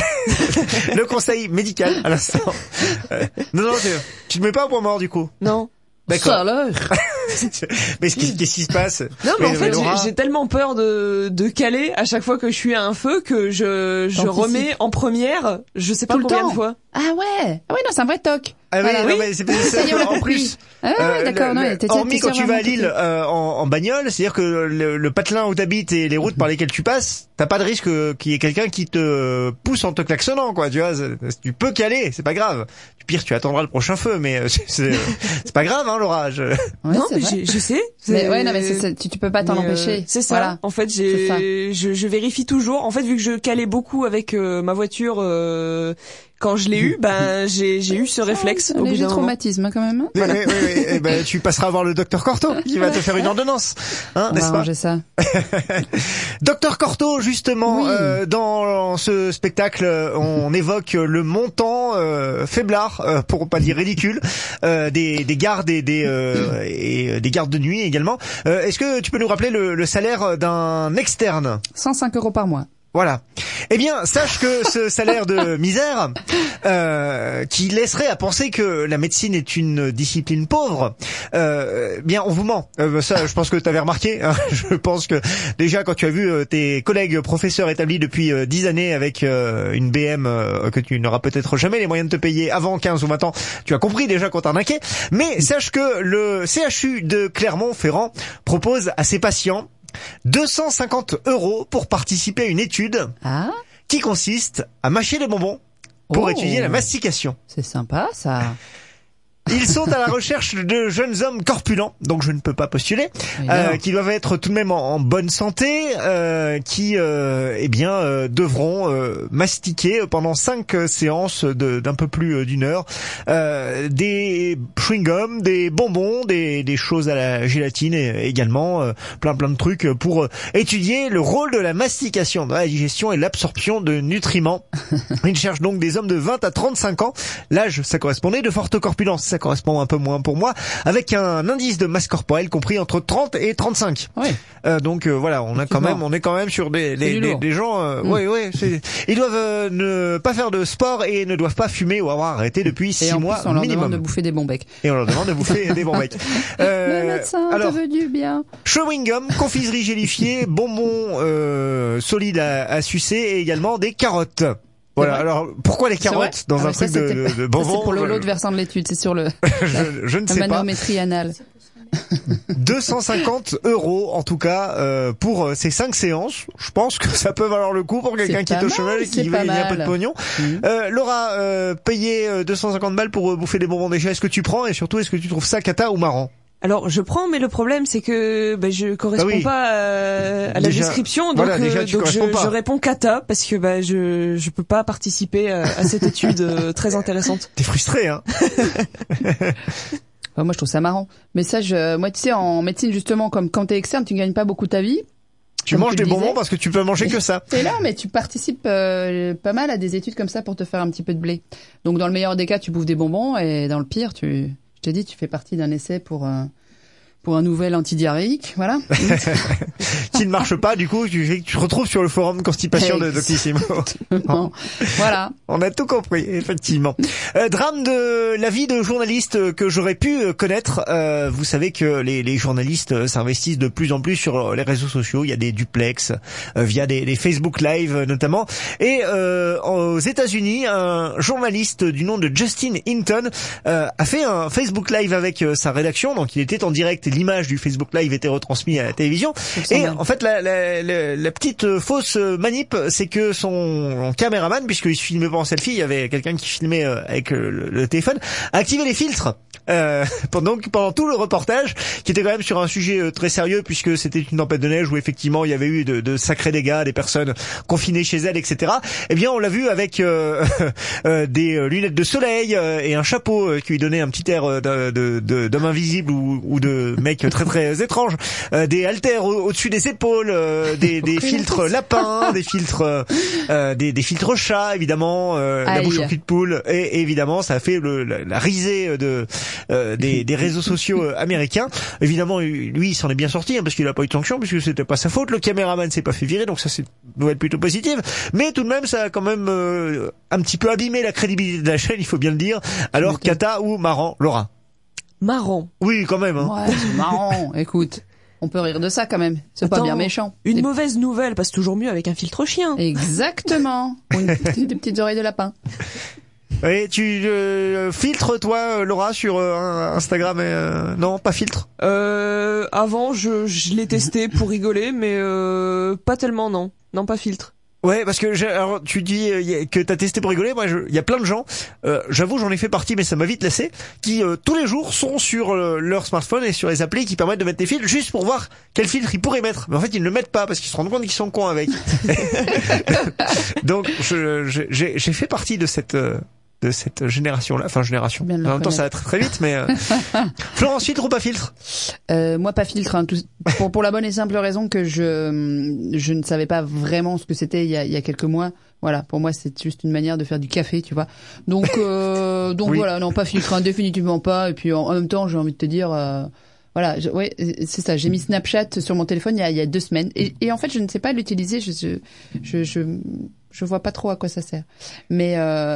D: Le conseil médical à l'instant. Euh, non, non, tu, tu te mets pas au point mort du coup.
E: Non.
D: D'accord.
F: Ça alors.
D: Mais ce qui- qu'est-ce qui se passe?
E: Non mais en fait
D: Laura,
E: j'ai, j'ai tellement peur de, de caler à chaque fois que je suis à un feu que je, je
F: T'anticipes.
E: remets en première je sais pas
F: Tout le
E: combien
F: temps.
E: de fois.
F: Ah ouais. Ah ouais, non, c'est un vrai toc.
D: Ah oui,
F: Voilà.
D: non,
F: Oui.
D: mais c'est, c'est,
F: Ça y est, on a
D: en
F: compris.
D: plus.
F: Ah ouais,
D: euh,
F: d'accord,
D: le-
F: non,
D: le-
F: t'es-
D: hormis
F: t'es
D: quand tu
F: vraiment
D: vas à Lille
F: toqué.
D: euh, en, en bagnole, c'est-à-dire que le, le patelin où t'habites et les routes par lesquelles tu passes, t'as pas de risque euh, qu'il y ait quelqu'un qui te pousse en te klaxonnant, quoi. Tu vois, c'est- tu peux caler, c'est pas grave. Pire, tu attendras le prochain feu, mais euh, c'est, c'est, c'est pas grave, hein, l'orage.
F: Ouais,
E: non
F: c'est
E: mais
F: vrai.
E: j'ai- je sais.
F: Mais
E: c'est-
F: ouais, non, mais c'est, c'est- tu, tu peux pas t'en
E: Mais, euh,
F: empêcher.
E: c'est ça.
F: Voilà.
E: En fait,
F: C'est ça.
E: j'ai, je, je vérifie toujours. En fait, vu que je calais beaucoup avec euh, ma voiture euh, quand je l'ai eu, ben j'ai, j'ai eu ce réflexe
F: Un
E: au bout
F: léger
E: d'un moment.
F: traumatisme, quand même. hein.
D: Oui, oui, oui, oui. Eh ben, tu passeras voir le docteur Corto, qui va te faire une ordonnance, hein,
F: On
D: n'est-ce
F: va
D: pas?
F: ranger ça.
D: Docteur Corto, justement,
F: Oui.
D: euh, dans ce spectacle, on évoque le montant euh, faiblard, euh, pour pas dire ridicule, euh, des, des gardes et des, euh, et des gardes de nuit également. Euh, est-ce que tu peux nous rappeler le, le salaire d'un externe?
F: cent cinq euros par mois.
D: Voilà. Eh bien, sache que ce salaire de misère, euh, qui laisserait à penser que la médecine est une discipline pauvre, euh, bien, on vous ment. Euh, ça, je pense que tu avais remarqué. Hein. Je pense que déjà, quand tu as vu euh, tes collègues professeurs établis depuis euh, dix années avec euh, une B M euh, que tu n'auras peut-être jamais les moyens de te payer avant quinze ou vingt ans, tu as compris déjà qu'on t'arnaquait. Mais sache que le C H U de Clermont-Ferrand propose à ses patients deux cent cinquante euros pour participer à une étude
F: ah
D: qui consiste à mâcher les bonbons pour
F: oh.
D: étudier la mastication.
F: C'est sympa, ça.
D: Ils sont à la recherche de jeunes hommes corpulents, donc je ne peux pas postuler, euh, qui doivent être tout de même en, en bonne santé, euh, qui, euh, eh bien, euh, devront euh, mastiquer pendant cinq séances de, d'un peu plus d'une heure euh, des chewing-gums, des bonbons, des, des choses à la gélatine et également euh, plein plein de trucs pour étudier le rôle de la mastication dans la digestion et l'absorption de nutriments. Ils cherchent donc des hommes de vingt à trente-cinq ans. L'âge, ça correspondait de forte corpulence. Ça correspond un peu moins pour moi, avec un indice de masse corporelle compris entre trente et trente-cinq.
F: Oui.
D: Euh, donc euh, voilà, on a quand même, on est quand même sur des des, des, des gens. Euh, mmh. Oui, oui. C'est, ils doivent euh, ne pas faire de sport et ne doivent pas fumer ou avoir arrêté depuis et six
F: en
D: mois
F: plus, on leur
D: minimum.
F: demande de bouffer des bons becs.
D: Et on leur demande de bouffer des bons becs.
F: Euh, Le médecin, alors, t'as vu du bien.
D: Chewing gum, confiserie gélifiée, bonbons euh, solides à, à sucer et également des carottes. Voilà. Alors pourquoi les carottes dans
F: ah
D: un truc
F: ça,
D: de, de, de bonbons?
F: C'est pour le, l'autre versant de l'étude, c'est sur le
D: je, je ne
F: la
D: sais pas.
F: manométrie anale.
D: deux cent cinquante euros en tout cas euh, pour euh, ces cinq séances. Je pense que ça peut valoir le coup pour quelqu'un
F: c'est
D: qui est au chômage et qui veut gagner un peu de pognon. Mmh. Euh, Laura, euh, payer euh, deux cent cinquante balles pour euh, bouffer des bonbons déjà, est-ce que tu prends et surtout est-ce que tu trouves ça cata ou marrant?
E: Alors je prends, mais le problème c'est que bah, je corresponds ah oui. pas à, à la
D: déjà,
E: description, donc,
D: voilà, déjà,
E: euh, donc je, je réponds kata parce que bah, je je peux pas participer à, à cette étude euh, très intéressante.
D: T'es frustré, hein?
F: Enfin, moi je trouve ça marrant. Mais ça, je, moi tu sais, en médecine justement, comme quand t'es externe, tu gagnes pas beaucoup ta vie.
D: Tu manges des bonbons parce que tu peux manger que ça.
F: C'est là, mais tu participes euh, pas mal à des études comme ça pour te faire un petit peu de blé. Donc dans le meilleur des cas, tu bouffes des bonbons et dans le pire, tu je te dis, tu fais partie d'un essai pour euh, pour un nouvel antidiarrhéique, voilà.
D: Qui ne marche pas, du coup, tu, tu te retrouves sur le forum constipation de Doctissimo.
F: Voilà.
D: On a tout compris, effectivement. Euh, drame de la vie de journaliste que j'aurais pu connaître. Euh, vous savez que les, les journalistes s'investissent de plus en plus sur les réseaux sociaux. Il y a des duplex euh, via des, des Facebook Live notamment. Et euh, aux États-Unis, un journaliste du nom de Justin Hinton euh, a fait un Facebook Live avec euh, sa rédaction. Donc il était en direct. L'image du Facebook Live était retransmise à la télévision. Et en fait, la, la, la, la petite fausse manip, c'est que son caméraman, puisqu'il se filmait pas en selfie, il y avait quelqu'un qui filmait avec le, le téléphone, a activé les filtres. Euh, pendant pendant tout le reportage, qui était quand même sur un sujet très sérieux, puisque c'était une tempête de neige où effectivement il y avait eu de, de sacrés dégâts, des personnes confinées chez elles, et cetera. Eh bien, on l'a vu avec euh, euh, des lunettes de soleil euh, et un chapeau euh, qui lui donnait un petit air de, de, de, d'homme invisible ou, ou de mec très très étrange, euh, des haltères au- au-dessus des épaules, euh, des, des filtres lapins, des filtres, euh, des, des filtres chats évidemment, euh, la bouche en cul de poule, et, et évidemment ça a fait le, la, la risée de Euh, des, des réseaux sociaux euh, américains. Évidemment, lui, il s'en est bien sorti, hein, parce qu'il a pas eu de sanction, puisque c'était pas sa faute. Le caméraman s'est pas fait virer, donc ça c'est une nouvelle plutôt positive. Mais tout de même, ça a quand même euh, un petit peu abîmé la crédibilité de la chaîne, il faut bien le dire. Alors, kata ou marrant, Laura?
E: Marrant.
D: Oui, quand même. Hein.
F: Ouais, c'est marrant. Écoute, on peut rire de ça quand même. C'est
E: Attends,
F: pas bien méchant.
E: Une
F: des...
E: mauvaise nouvelle passe toujours mieux avec un filtre chien.
F: Exactement. Ou une, des petites oreilles de lapin.
D: Oui, tu euh, filtres toi, Laura, sur euh, Instagram et, euh, non, pas filtre.
E: Euh, avant, je, je l'ai testé pour rigoler, mais euh, pas tellement, non. Non, pas filtre.
D: Ouais, parce que j'ai, alors tu dis euh, que t'as testé pour rigoler. Moi, il y a plein de gens. Euh, j'avoue, j'en ai fait partie, mais ça m'a vite lassé. Qui euh, tous les jours sont sur euh, leur smartphone et sur les applis qui permettent de mettre des filtres juste pour voir quel filtre ils pourraient mettre. Mais en fait, ils ne le mettent pas parce qu'ils se rendent compte qu'ils sont cons avec. Donc, je, je, j'ai, j'ai fait partie de cette. Euh, de cette génération-là, enfin génération. En même temps, ça va très très vite, mais euh... Florence, filtre ou pas filtre?
F: euh, Moi, pas filtre. Hein, tout... pour pour la bonne et simple raison que je je ne savais pas vraiment ce que c'était il y a il y a quelques mois. Voilà, pour moi, c'est juste une manière de faire du café, tu vois. Donc euh, donc oui. Voilà, non, pas filtre, hein, définitivement pas. Et puis en, en même temps, j'ai envie de te dire. Euh... Voilà, je, ouais, c'est ça. J'ai mis Snapchat sur mon téléphone il y a, il y a deux semaines et, et en fait, je ne sais pas l'utiliser. Je, je, je, je, je vois pas trop à quoi ça sert. Mais euh...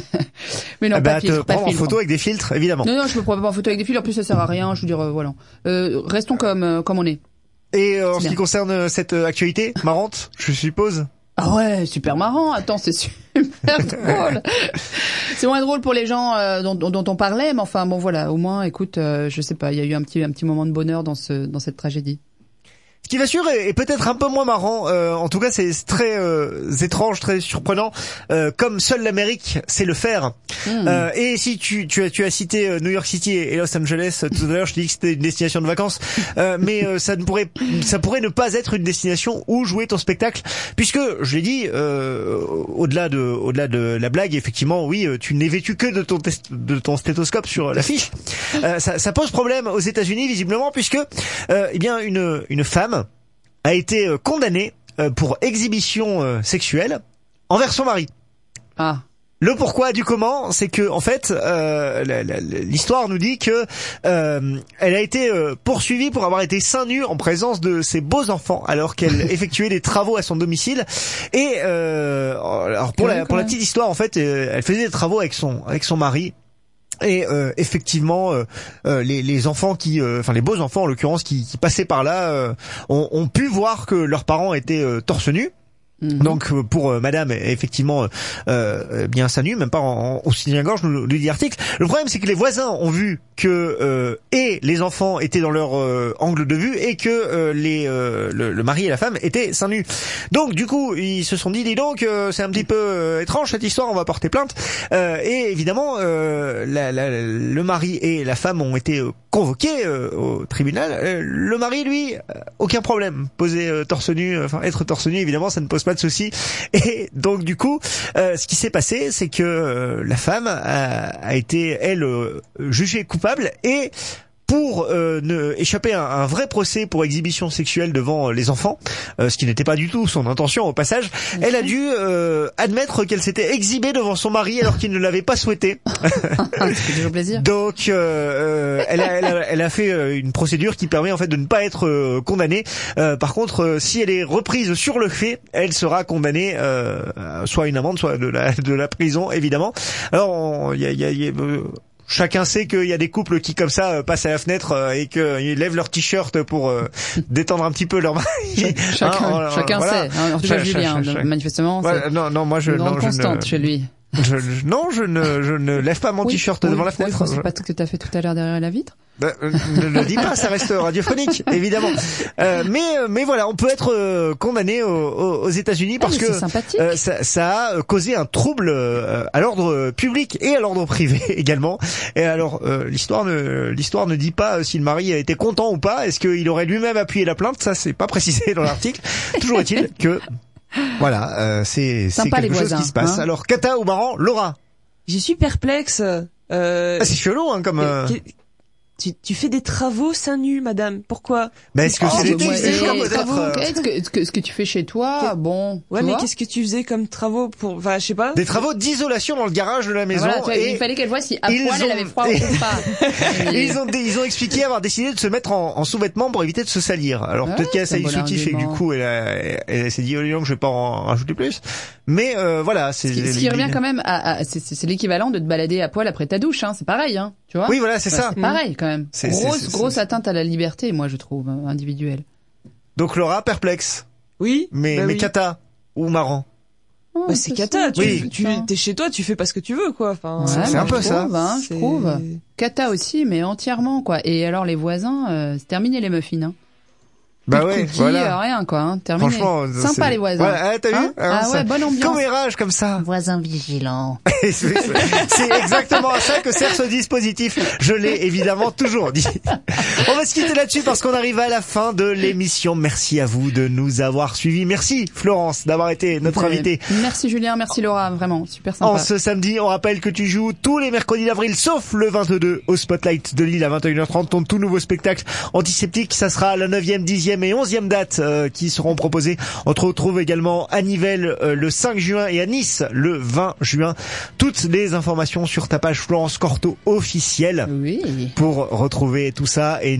F: mais non,
D: ah bah,
F: pas filtre,
D: te
F: pas
D: prendre en
F: filtre.
D: photo avec des filtres, évidemment.
F: Non, non, je me prends pas en photo avec des filtres. En plus, ça sert à rien. Je veux dire, euh, voilà. Euh, restons comme euh, comme on est.
D: Et euh, en ce
F: bien.
D: qui concerne cette euh, actualité marrante, je suppose.
F: Ah ouais, super marrant. Attends, c'est super drôle. C'est moins drôle pour les gens euh, dont, dont on parlait, mais enfin bon, voilà. Au moins, écoute, euh, je sais pas, il y a eu un petit un petit moment de bonheur dans ce dans cette tragédie.
D: Ce qui va sûr est, est peut-être un peu moins marrant. Euh, en tout cas, c'est très euh, étrange, très surprenant. Euh, comme seule l'Amérique sait le faire. Mmh. Euh, et si tu, tu as tu as cité euh, New York City et Los Angeles tout à l'heure, je te dis que c'était une destination de vacances. Euh, mais euh, ça ne pourrait ça pourrait ne pas être une destination où jouer ton spectacle, puisque je l'ai dit, euh, au-delà de au-delà de la blague, effectivement, oui, tu n'es vêtu que de ton test, de ton stéthoscope sur l'affiche. Euh, ça, ça pose problème aux États-Unis visiblement, puisque euh, eh bien une une femme a été condamnée pour exhibition sexuelle envers son mari.
F: Ah.
D: Le pourquoi du comment, c'est que en fait, euh, la, la, l'histoire nous dit que euh, elle a été euh, poursuivie pour avoir été seins nus en présence de ses beaux enfants alors qu'elle effectuait des travaux à son domicile. Et euh, alors pour la pour la petite histoire, en fait, euh, elle faisait des travaux avec son avec son mari. Et euh, effectivement, euh, euh, les, les enfants qui, euh, enfin les beaux enfants en l'occurrence, qui, qui passaient par là, euh, ont, ont pu voir que leurs parents étaient euh, torse nu. Mmh. Donc pour euh, madame, effectivement, euh, bien seins nus, même pas en, en soutien-gorge, nous le dit l'article. Le problème, c'est que les voisins ont vu que euh, et les enfants étaient dans leur euh, angle de vue et que euh, les euh, le, le mari et la femme étaient seins nus. Donc du coup, ils se sont dit, dis donc, euh, c'est un petit peu euh, étrange cette histoire, on va porter plainte. Euh, et évidemment, euh, la, la, le mari et la femme ont été euh, convoqués euh, au tribunal. Euh, le mari, lui, euh, aucun problème, poser euh, torse nu, enfin être torse nu, évidemment, ça ne pose pas de souci. Et donc du coup, euh, ce qui s'est passé, c'est que euh, la femme a, a été elle euh, jugée coupable et pour euh, ne échapper à un vrai procès pour exhibition sexuelle devant les enfants, euh, ce qui n'était pas du tout son intention au passage, elle a dû euh, admettre qu'elle s'était exhibée devant son mari alors qu'il ne l'avait pas souhaité.
F: Ça fait toujours plaisir.
D: Donc euh, elle, a, elle, a, elle a fait une procédure qui permet en fait de ne pas être euh, condamnée. Euh, par contre, euh, si elle est reprise sur le fait, elle sera condamnée euh, soit à une amende, soit de la, de la prison évidemment. Alors il y a, y a, y a euh, chacun sait qu'il y a des couples qui comme ça euh, passent à la fenêtre euh, et qu'ils lèvent leur t-shirt pour euh, détendre un petit peu leur mari.
F: Chacun,
D: hein,
F: chacun
D: voilà.
F: sait. Hein, en tout cas, Julien,
D: chaque, chaque,
F: manifestement,
D: voilà,
F: c'est
D: non, non, moi je,
F: une grande
D: non, je
F: constante
D: ne,
F: chez lui.
D: Je, je, non, je ne, je ne lève pas mon
F: oui,
D: t-shirt
F: oui,
D: devant la
F: oui,
D: fenêtre.
F: C'est pas ce que tu as fait tout à l'heure derrière la vitre.
D: Ben, euh, ne le dis pas, ça reste radiophonique, évidemment. Euh, mais, mais voilà, on peut être euh, condamné aux, aux États-Unis parce
F: ah,
D: que
F: euh,
D: ça, ça a causé un trouble euh, à l'ordre public et à l'ordre privé également. Et alors, euh, l'histoire ne, l'histoire ne dit pas si le mari a été content ou pas. Est-ce qu'il aurait lui-même appuyé la plainte? Ça, c'est pas précisé dans l'article. Toujours est-il que voilà, euh, c'est, c'est quelque chose
F: voisins,
D: qui se passe.
F: Hein.
D: Alors, Kata ou Maran, Laura.
E: J'y suis perplexe. Euh...
D: Ah, c'est chelou, hein, comme. Euh...
E: Tu, tu fais des travaux seins nus, madame. Pourquoi?
D: Mais est-ce que
F: oh,
D: c'est l'été,
F: moi,
D: c'est chaud, peut-être?
F: Est-ce que, ce que, ce que tu fais chez toi, bon.
E: Ouais, mais qu'est-ce que tu faisais comme travaux pour, enfin, je sais pas.
D: Des travaux d'isolation dans le garage de la maison.
F: Voilà, vois,
D: et
F: il fallait qu'elle voie si à poil
D: ont...
F: elle avait froid ou pas.
D: Et ils ont, ils ont expliqué avoir décidé de se mettre en, en sous-vêtements pour éviter de se salir. Alors ouais, peut-être qu'il y a ça bon soutif et que du coup elle, a, elle, elle s'est dit oh non, je vais pas en rajouter plus. Mais euh, voilà, c'est.
F: Ce qui, ce qui revient quand même à, à c'est, c'est l'équivalent de te balader à poil après ta douche, hein. C'est pareil, hein. Tu vois?
D: Oui, voilà, c'est
F: ouais,
D: ça.
F: C'est pareil quand même.
D: C'est,
F: grosse,
D: c'est, c'est,
F: grosse
D: c'est...
F: atteinte à la liberté, moi je trouve, individuelle.
D: Donc Laura, perplexe.
E: Oui.
D: Mais
E: bah
D: mais
E: oui.
D: Kata ou Maran.
E: Oh, bah, c'est Kata. Tu,
D: oui.
E: tu t'es chez toi, tu fais pas ce que tu veux, quoi. Enfin,
F: ouais,
D: c'est, c'est un peu
F: je
D: ça.
F: Trouve, hein, je trouve. Kata aussi, mais entièrement, quoi. Et alors les voisins, euh, c'est terminé les muffins, hein.
D: Bah ouais,
F: cookies,
D: voilà.
F: rien quoi, hein, terminé.
D: Franchement,
F: sympa
D: c'est...
F: les voisins.
D: Voilà, t'as vu
F: hein
D: hein,
F: Ah ouais, bonne ambiance.
D: Commérage comme ça.
F: Voisins vigilants.
D: c'est, c'est, c'est exactement à ça que sert ce dispositif. Je l'ai évidemment toujours dit. On va se quitter là-dessus parce qu'on arrive à la fin de l'émission. Merci à vous de nous avoir suivis. Merci Florence d'avoir été notre invitée.
F: Merci Julien, merci Laura, vraiment super sympa.
D: En ce samedi, on rappelle que tu joues tous les mercredis d'avril, sauf le vingt-deux, au Spotlight de Lille à vingt et une heures trente. Ton tout nouveau spectacle antiseptique, ça sera la neuvième, dixième et onzième date euh, qui seront proposées. On te retrouve également à Nivelles euh, le cinq juin et à Nice le vingt juin. Toutes les informations sur ta page Florence Corto officielle
F: oui.
D: pour retrouver tout ça. Et nous,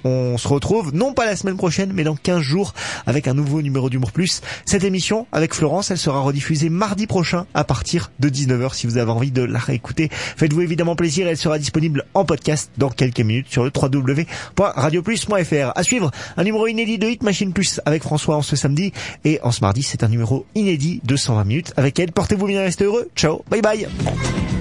D: On se retrouve, non pas la semaine prochaine, mais dans quinze jours, avec un nouveau numéro d'Humour Plus. Cette émission, avec Florence, elle sera rediffusée mardi prochain, à partir de dix-neuf heures, si vous avez envie de la réécouter. Faites-vous évidemment plaisir, elle sera disponible en podcast dans quelques minutes sur le w w w point radio plus point f r. À suivre, un numéro inédit de Hit Machine Plus avec François en ce samedi, et en ce mardi, c'est un numéro inédit de cent vingt minutes avec elle. Portez-vous bien, restez heureux. Ciao, bye bye.